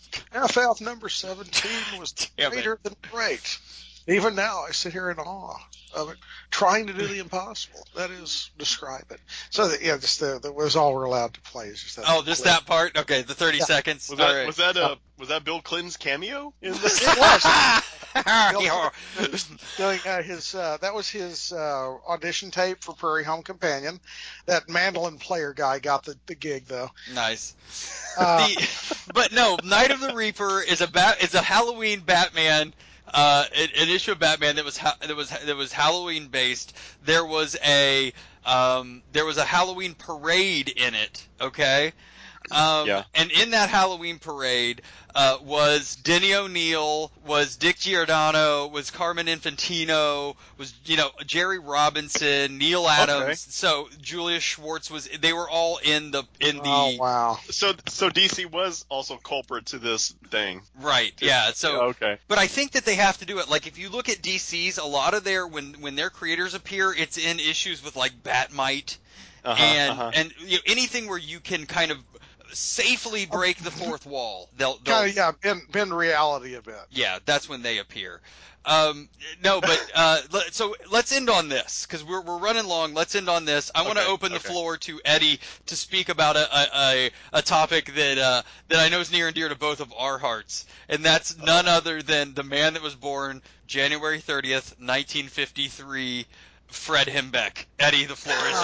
F F number seventeen was Damn it. greater than great. Even now, I sit here in awe of it, trying to do the impossible. That is, describe it. So, that, yeah, just the, that was all we're allowed to play. Is just that Oh, just clip. that part? Okay, the thirty Yeah. seconds. Was that All right. was that uh was that Bill Clinton's cameo in this? It was. Yeah. Doing, uh, his, uh, that was his uh, audition tape for Prairie Home Companion. That mandolin player guy got the, the gig, though. Nice. Uh, The, but no, Night of the Reaper is a bat, is a Halloween Batman, uh, an, an issue of Batman that was ha- that was that was Halloween based. There was a um, there was a Halloween parade in it. Okay. Um, Yeah. And in that Halloween parade uh, was Denny O'Neil, was Dick Giordano, was Carmen Infantino, was you know Jerry Robinson, Neil Adams. Okay. So Julius Schwartz was. They were all in the in the oh, wow. So so D C was also culprit to this thing. right. Yeah. So. Okay. But I think that they have to do it. Like, if you look at D C's, a lot of their when when their creators appear, it's in issues with like Batmite Uh-huh, and uh-huh. and you know, anything where you can kind of safely break the fourth wall. They'll, they'll Kind of, yeah, bend, bend reality a bit. yeah, that's when they appear. Um, no, but uh, let, so let's end on this because we're we're running long. Let's end on this. I want to Okay, open the okay. floor to Eddie to speak about a a, a, a topic that uh, that I know is near and dear to both of our hearts, and that's none other than the man that was born January thirtieth, nineteen fifty-three, Fred Himbeck. Eddie, the floor is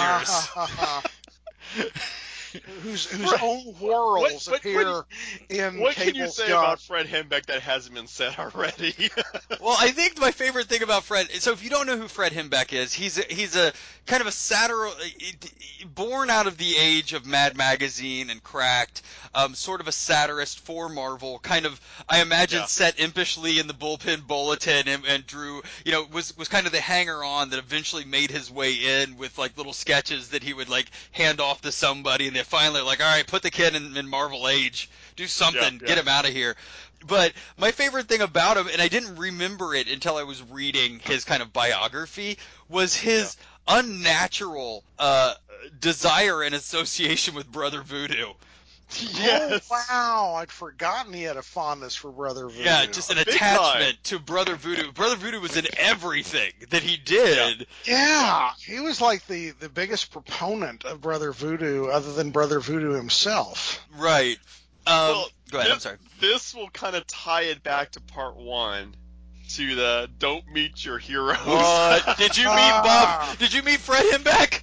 yours. whose whose Fred- own whorls what- what- appear in What can you Cable's say gun. about Fred Himbeck that hasn't been said already? Well, I think my favorite thing about Fred. So, if you don't know who Fred Himbeck is, he's a, he's a kind of a satir, born out of the age of Mad Magazine and Cracked, um, sort of a satirist for Marvel. Kind of, I imagine, Yeah. set impishly in the Bullpen Bulletin and, and drew, you know, was was kind of the hanger-on that eventually made his way in with like little sketches that he would like hand off to somebody, and they finally like, all right, put the kid in, in Marvel Age, do something, Yeah, yeah. get him out of here. But my favorite thing about him, and I didn't remember it until I was reading his kind of biography, was his unnatural uh, desire and association with Brother Voodoo. Yes. Oh, wow. I'd forgotten he had a fondness for Brother Voodoo. Yeah, just an Big attachment to Brother Voodoo. Brother Voodoo was in everything that he did. Yeah, he was like the, the biggest proponent of Brother Voodoo other than Brother Voodoo himself. Right. Um, Well, go ahead, this, I'm sorry. This will kind of tie it back to part one, to the don't meet your heroes. What? Did you meet Bob? Did you meet Fred Himbeck?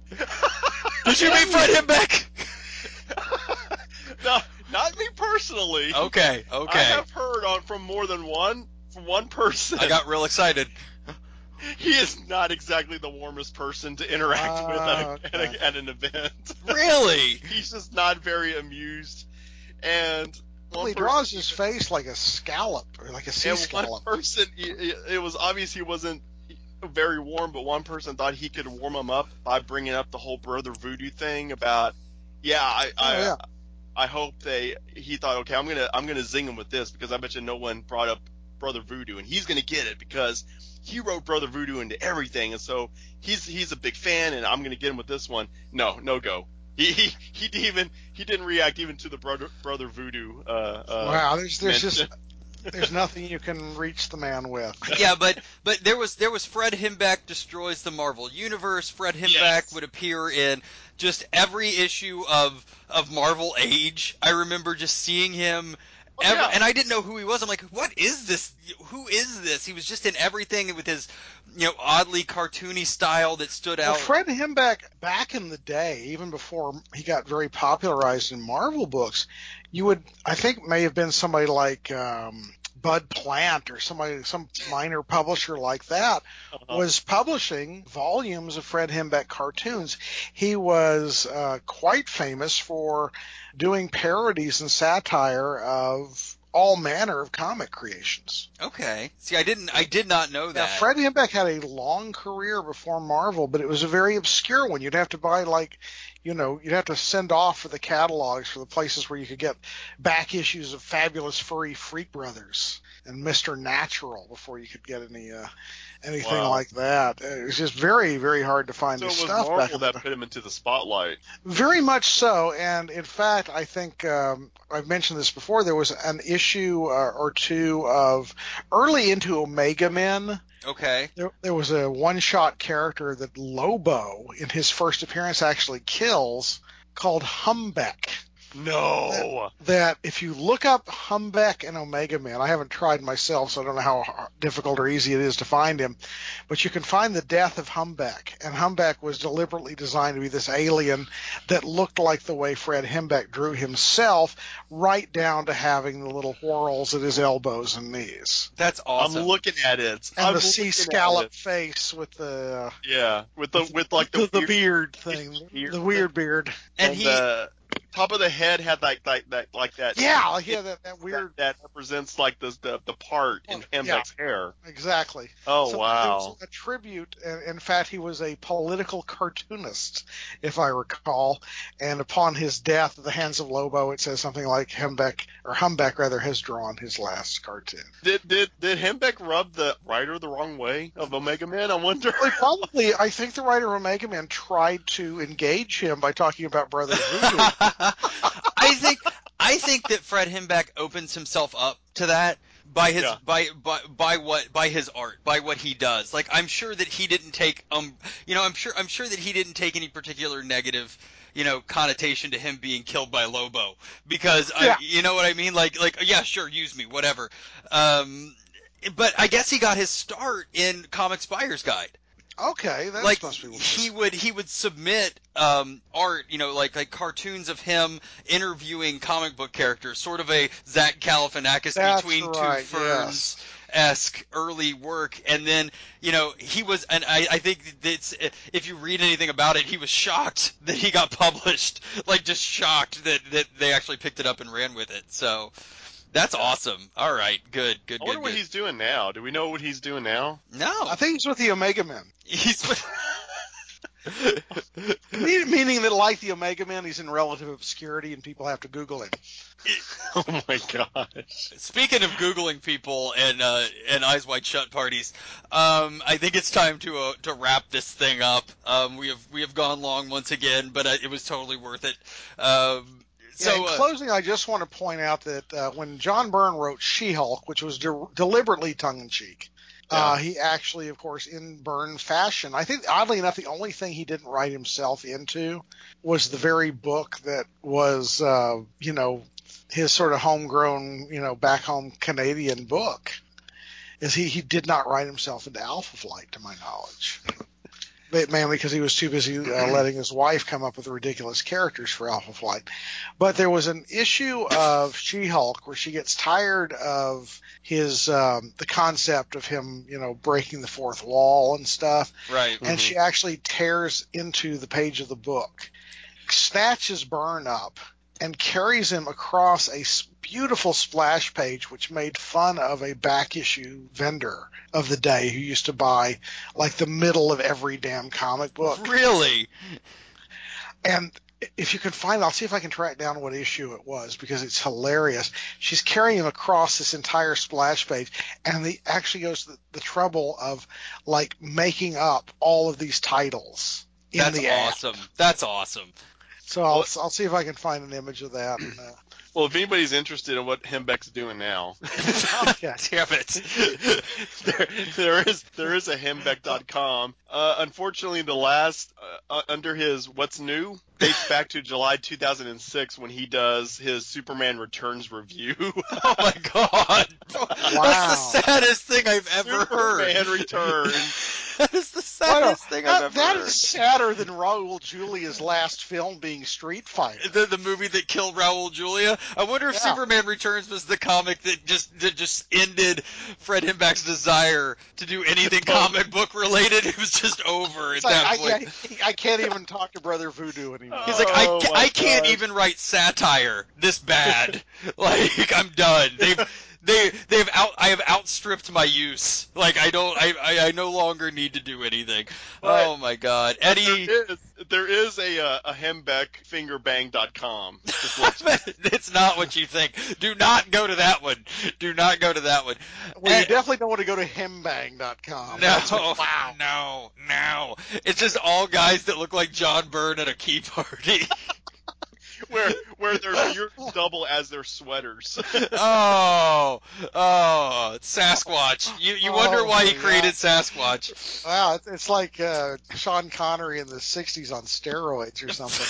Did you meet Fred Himbeck? No, not me personally. Okay, okay. I have heard on from more than one from one person. I got real excited. He is not exactly the warmest person to interact Ah, with at, a, at, okay. a, at an event. Really? He's just not very amused. And Well, one he person- draws his face like a scallop, or like a sea and one scallop. person, it it was obvious he wasn't very warm, but one person thought he could warm him up by bringing up the whole Brother Voodoo thing about, yeah, I, I, Oh, yeah. I hope they. He thought, okay, I'm gonna, I'm gonna zing him with this because I bet you no one brought up Brother Voodoo, and he's gonna get it because he wrote Brother Voodoo into everything, and so he's, he's a big fan, and I'm gonna get him with this one. No, no go. He, he, he didn't even, he didn't react even to the Brother, Brother Voodoo. Uh, uh, Wow, there's there's just mention. there's nothing you can reach the man with. Yeah, but but there was there was Fred Himbeck destroys the Marvel Universe. Fred Himbeck Yes. would appear in just every issue of of Marvel Age. I remember just seeing him. Oh, Ever, yeah. And I didn't know who he was. I'm like, what is this? Who is this? He was just in everything with his, you know, oddly cartoony style that stood Well, out. Fred Himbeck, back in the day, even before he got very popularized in Marvel books, you would, I think, may have been somebody like um, Bud Plant or somebody, some minor publisher like that, Uh-huh. was publishing volumes of Fred Hembeck cartoons. He was uh, quite famous for doing parodies and satire of all manner of comic creations. Okay. See, I didn't. I did not know Now, that. Fred Hembeck had a long career before Marvel, but it was a very obscure one. You'd have to buy, like, you know, you'd have to send off for the catalogs for the places where you could get back issues of Fabulous Furry Freak Brothers and Mister Natural before you could get any uh, anything Wow. like that. It was just very, very hard to find So it his was stuff back Marvel in the that put him into the spotlight. Very much so, and in fact, I think um, I've mentioned this before. There was an issue uh, or two of early into Omega Men. Okay. There, there was a one-shot character that Lobo, in his first appearance, actually kills, called Humbeck. No. That if you look up Humbeck and Omega Man, I haven't tried myself, so I don't know how difficult or easy it is to find him, but you can find the death of Humbeck, and Humbeck was deliberately designed to be this alien that looked like the way Fred Hembeck drew himself, right down to having the little whorls at his elbows and knees. That's awesome. I'm looking at it. And I'm the sea looking at scallop it. face with the Yeah, with the with like the, the, weird, beard thing, beard the weird beard. and and he. the top of the head had like like that like that. Yeah, like yeah, that, that that, weird. that represents like the the, the part in Oh, Hembeck's hair. Exactly. Oh So wow. There was a tribute. and In fact, he was a political cartoonist, if I recall. And upon his death at the hands of Lobo, it says something like Hembeck, or Humbeck rather, has drawn his last cartoon. Did did did Hembeck rub the writer the wrong way of Omega Man? I wonder. Well, probably, I think the writer of Omega Man tried to engage him by talking about Brother Voodoo. I think. I think that Fred Hembeck opens himself up to that by his Yeah. by, by by what by his art, by what he does. Like, I'm sure that he didn't take um you know I'm sure I'm sure that he didn't take any particular negative, you know, connotation to him being killed by Lobo, because Yeah. I, you know what I mean, like like yeah, sure, use me, whatever. Um but I guess he got his start in Comics Buyer's Guide. Okay, that Like, must be what he it is. would he would submit um, art, you know, like like cartoons of him interviewing comic book characters, sort of a Zach Galifianakis That's between right, two ferns esque early work, and then, you know, he was, and I, I think it's, if you read anything about it, he was shocked that he got published, like just shocked that that they actually picked it up and ran with it. So. That's awesome. All right, good, good, I wonder good, what good. he's doing now. Do we know what he's doing now? No, I think he's with the Omega Men. he's with. Meaning meaning that, like the Omega Man, he's in relative obscurity and people have to Google him. Oh my gosh. Speaking of Googling people and uh, and Eyes Wide Shut parties, um, I think it's time to uh, to wrap this thing up. Um, we have we have gone long once again, but uh, it was totally worth it. Um, Yeah, so in uh, closing, I just want to point out that uh, when John Byrne wrote She-Hulk, which was de- deliberately tongue-in-cheek, uh, he actually, of course, in Byrne fashion, I think, oddly enough, the only thing he didn't write himself into was the very book that was, uh, you know, his sort of homegrown, you know, back-home Canadian book. Is he, he did not write himself into Alpha Flight, to my knowledge. But mainly because he was too busy uh, letting his wife come up with ridiculous characters for Alpha Flight. But there was an issue of She-Hulk where she gets tired of his um, the concept of him, you know, breaking the fourth wall and stuff, right, and she actually tears into the page of the book, snatches Byrne up, and carries him across a beautiful splash page, which made fun of a back issue vendor of the day who used to buy like the middle of every damn comic book. really, And if you can find, I'll see if I can track down what issue it was because it's hilarious. She's carrying him across this entire splash page, and he actually goes to the, the trouble of like making up all of these titles in that's the app. awesome. That's awesome. So I'll I'll see if I can find an image of that. And, uh, Well, if anybody's interested in what Hembeck's doing now, okay. Damn it. there, there is there is a Hembeck dot com. Uh, unfortunately, the last uh, under his What's New dates back to July two thousand six when he does his Superman Returns review. Oh my god. Wow. That's the saddest thing I've ever heard. Superman Returns. That is the Why not? saddest thing That, I've ever that heard. is sadder than Raul Julia's last film being Street Fighter. The, the movie that killed Raul Julia. I wonder if Yeah. Superman Returns was the comic that just that just ended Fred Himback's desire to do anything comic book related. It was just over It's at like, that I, point. I, I can't even talk to Brother Voodoo anymore. He's like, I, Oh, ca- my I can't gosh. even write satire this bad. Like, I'm done. They've they they've out I have outstripped my use. Like, I don't I I, I no longer need to do anything. But- Oh my God, Eddie. There is, there is a, uh, a Hembeck fingerbang dot com. Just let you- It's not what you think. Do not go to that one. Do not go to that one. Well, you And- definitely don't want to go to hembang dot com. No, That's what- wow. no, no. It's just all guys that look like John Byrne at a key party. where where their beards double as their sweaters. Oh, oh, Sasquatch. You you wonder Oh, why he yeah. created Sasquatch. Wow, it's, it's like uh, Sean Connery in the sixties on steroids or something.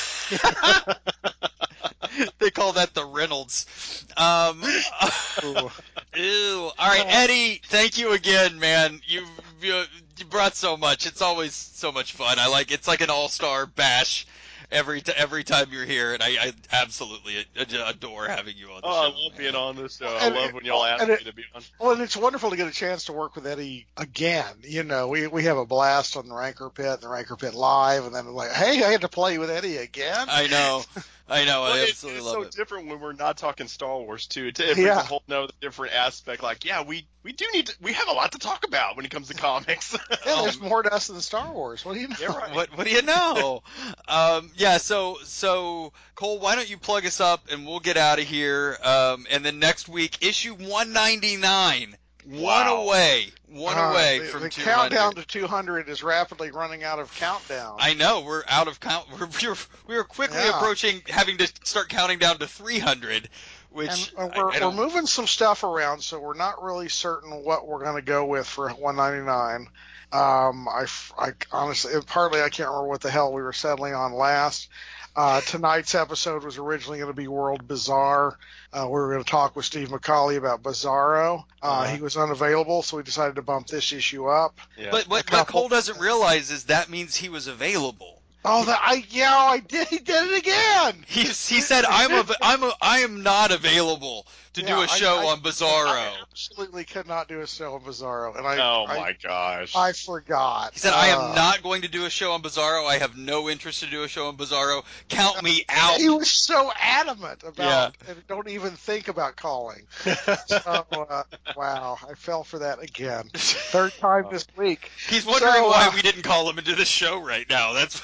They call that the Reynolds. Um, Ooh. ew. All right, Eddie. Thank you again, man. You you you brought so much. It's always so much fun. I like. It's like an all-star bash every t- every time you're here, and I, I absolutely ad- adore having you on the Oh, I show. love man. being on this show. I And- love when y'all ask and me it- to be on. Well, and it's wonderful to get a chance to work with Eddie again. You know, we we have a blast on the Ranker Pit and the Ranker Pit Live, and then like, hey, I had to play with Eddie again. I know. I know. Well, I it- absolutely it's love so it. different when we're not talking Star Wars too. It, it brings Yeah. a whole nother different aspect. Like, yeah, we we do need to. We have a lot to talk about when it comes to comics. Yeah, there's Um, more to us than Star Wars. What do you know? Yeah, right. What what do you know? um, yeah, so so Cole, why don't you plug us up and we'll get out of here. Um, and then next week, issue one ninety-nine, one Wow. away, one Uh, away the, from the two hundred. countdown to two hundred is rapidly running out of countdown. I know we're out of count. We're we were, we were quickly Yeah. approaching having to start counting down to three hundred, which and uh, I- we're, I we're don't- moving some stuff around, so we're not really certain what we're going to go with for one ninety-nine. Um, I, f- I honestly, partly I can't remember what the hell we were settling on last. Uh, tonight's episode was originally going to be World Bizarre. Uh, we were going to talk with Steve McCauley about Bizarro. Uh, Uh-huh. He was unavailable, so we decided to bump this issue up. Yeah. But what, a couple- what Cole doesn't realize is that means he was available. Oh, that I yeah, I did. He did it again. He he said I'm a, I'm a, I am not available to do Yeah, a I- show I- on Bizarro. I absolutely could not do a show on Bizarro, and I oh I, my gosh. I forgot. He said, I am Uh, not going to do a show on Bizarro. I have no interest to do a show on Bizarro. Count me out. He was so adamant about Yeah. it, and don't even think about calling. So, uh, wow, I fell for that again. Third time this week. He's wondering So, why uh, we didn't call him into the show right now. That's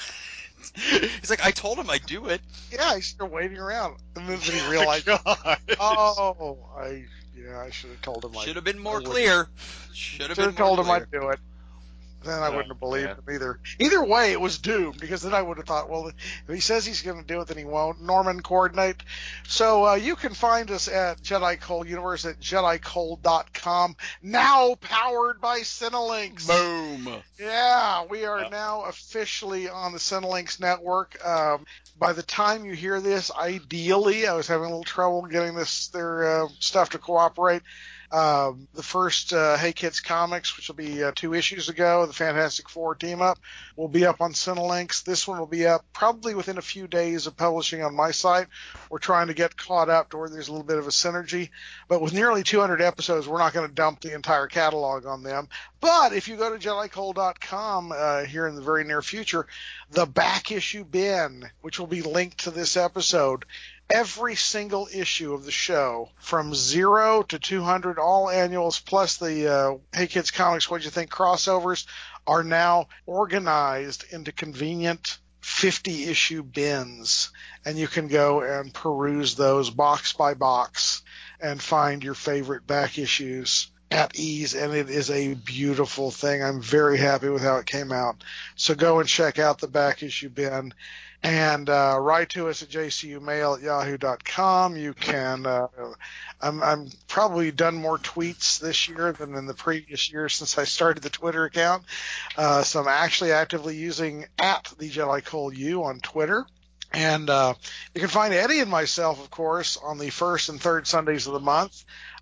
He's like, I told him I'd do it. Yeah, he's still waiting around, and then he realized, God. oh, I yeah, I should have told him. Should I have been more I wouldn't- clear. Should have Should been have told more him clear. I'd do it. Then I Oh, wouldn't have believed man. him either. Either way, it was doomed, because then I would have thought, well, if he says he's going to do it, then he won't. Norman, coordinate. So uh, you can find us at Jedi Cole Universe at Jedi Cole dot com, now powered by Cinelinx. Boom. Yeah, we are Yep. now officially on the Cinelinx network. Um, by the time you hear this, ideally, I was having a little trouble getting this their uh, stuff to cooperate. Um, the first uh, Hey Kids comics, which will be uh, two issues ago, the Fantastic Four team up, will be up on Cinelinx. This one will be up probably within a few days of publishing on my site. We're trying to get caught up to where there's a little bit of a synergy. But with nearly two hundred episodes, we're not going to dump the entire catalog on them. But if you go to Jedi Cole dot com uh, here in the very near future, the back issue bin, which will be linked to this episode, every single issue of the show from zero to two hundred, all annuals plus the uh, Hey Kids Comics What'd You Think crossovers, are now organized into convenient fifty issue bins, and you can go and peruse those box by box and find your favorite back issues at ease, and it is a beautiful thing. I'm very happy with how it came out. So go and check out the back issue bin. And uh, write to us at j c u mail at yahoo dot com. You can. Uh, I'm, I'm probably done more tweets this year than in the previous year since I started the Twitter account. Uh, so I'm actually actively using at the Jedi Cole U on Twitter. And uh, you can find Eddie and myself, of course, on the first and third Sundays of the month.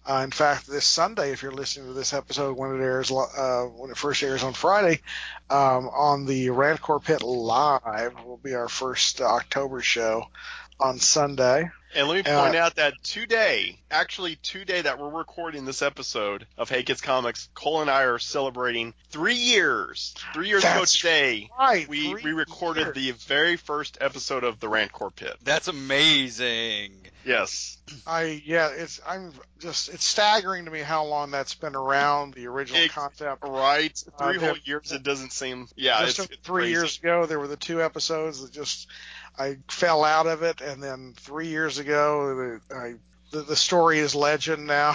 Uh, in fact, this Sunday, if you're listening to this episode when it airs, uh, when it first airs on Friday, um, on the Rancor Pit Live will be our first uh, October show on Sunday. And let me point uh, out that today, actually today that we're recording this episode of Hey Kids Comics, Cole and I are celebrating three years. Three years ago today, right, we, we recorded years. the very first episode of the Rancor Pit. That's amazing. Yes. I yeah, it's I'm just it's staggering to me how long that's been around. The original it, concept, right? Three uh, whole years. It doesn't seem. Yeah, just it's, it's three crazy. years ago there were the two episodes that just I fell out of it, and then three years ago the I, the, the story is legend now.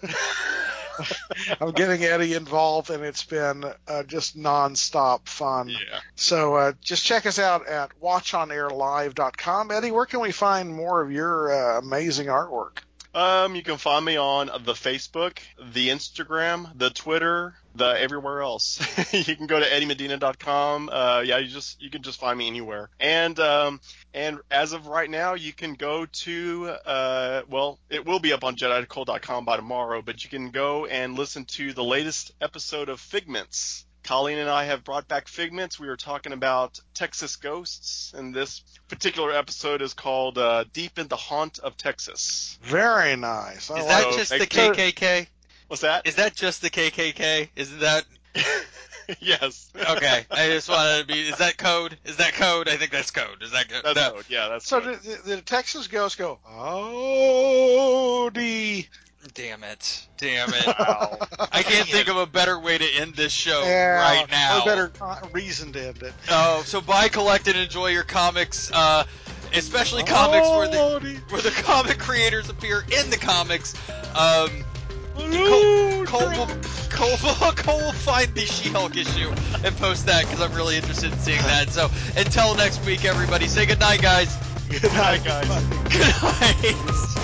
I'm getting Eddie involved, and it's been uh, just nonstop fun. Yeah. So uh, just check us out at watch on air live dot com. Eddie, where can we find more of your uh, amazing artwork? Um, you can find me on the Facebook, the Instagram, the Twitter, the everywhere else. You can go to eddie medina dot com. Uh, yeah, you just you can just find me anywhere. And um, and as of right now, you can go to uh, well, it will be up on jedi cole dot com by tomorrow, but you can go and listen to the latest episode of Figments. Colleen and I have brought back Figments. We were talking about Texas ghosts, and this particular episode is called uh, Deep in the Haunt of Texas. Very nice. I Is like that it. just the K K K? What's that? Is that just the K K K? Isn't that? Yes. Okay, I just wanted to be. Is that code? Is that code? I think that's code. Is that code? That's no. code. Yeah, that's So code. the, the, the Texas ghosts go, oh, the. Damn it. Damn it. Wow. I can't think of a better way to end this show Yeah, right now. Or better uh, reason to end it. Oh, so buy, collect, and enjoy your comics, uh, especially comics where the where the comic creators appear in the comics. Um, Cole, Cole, will, Cole, will, Cole will find the She-Hulk issue and post that because I'm really interested in seeing that. So until next week, everybody, say good night, guys. Good night, guys. Good night.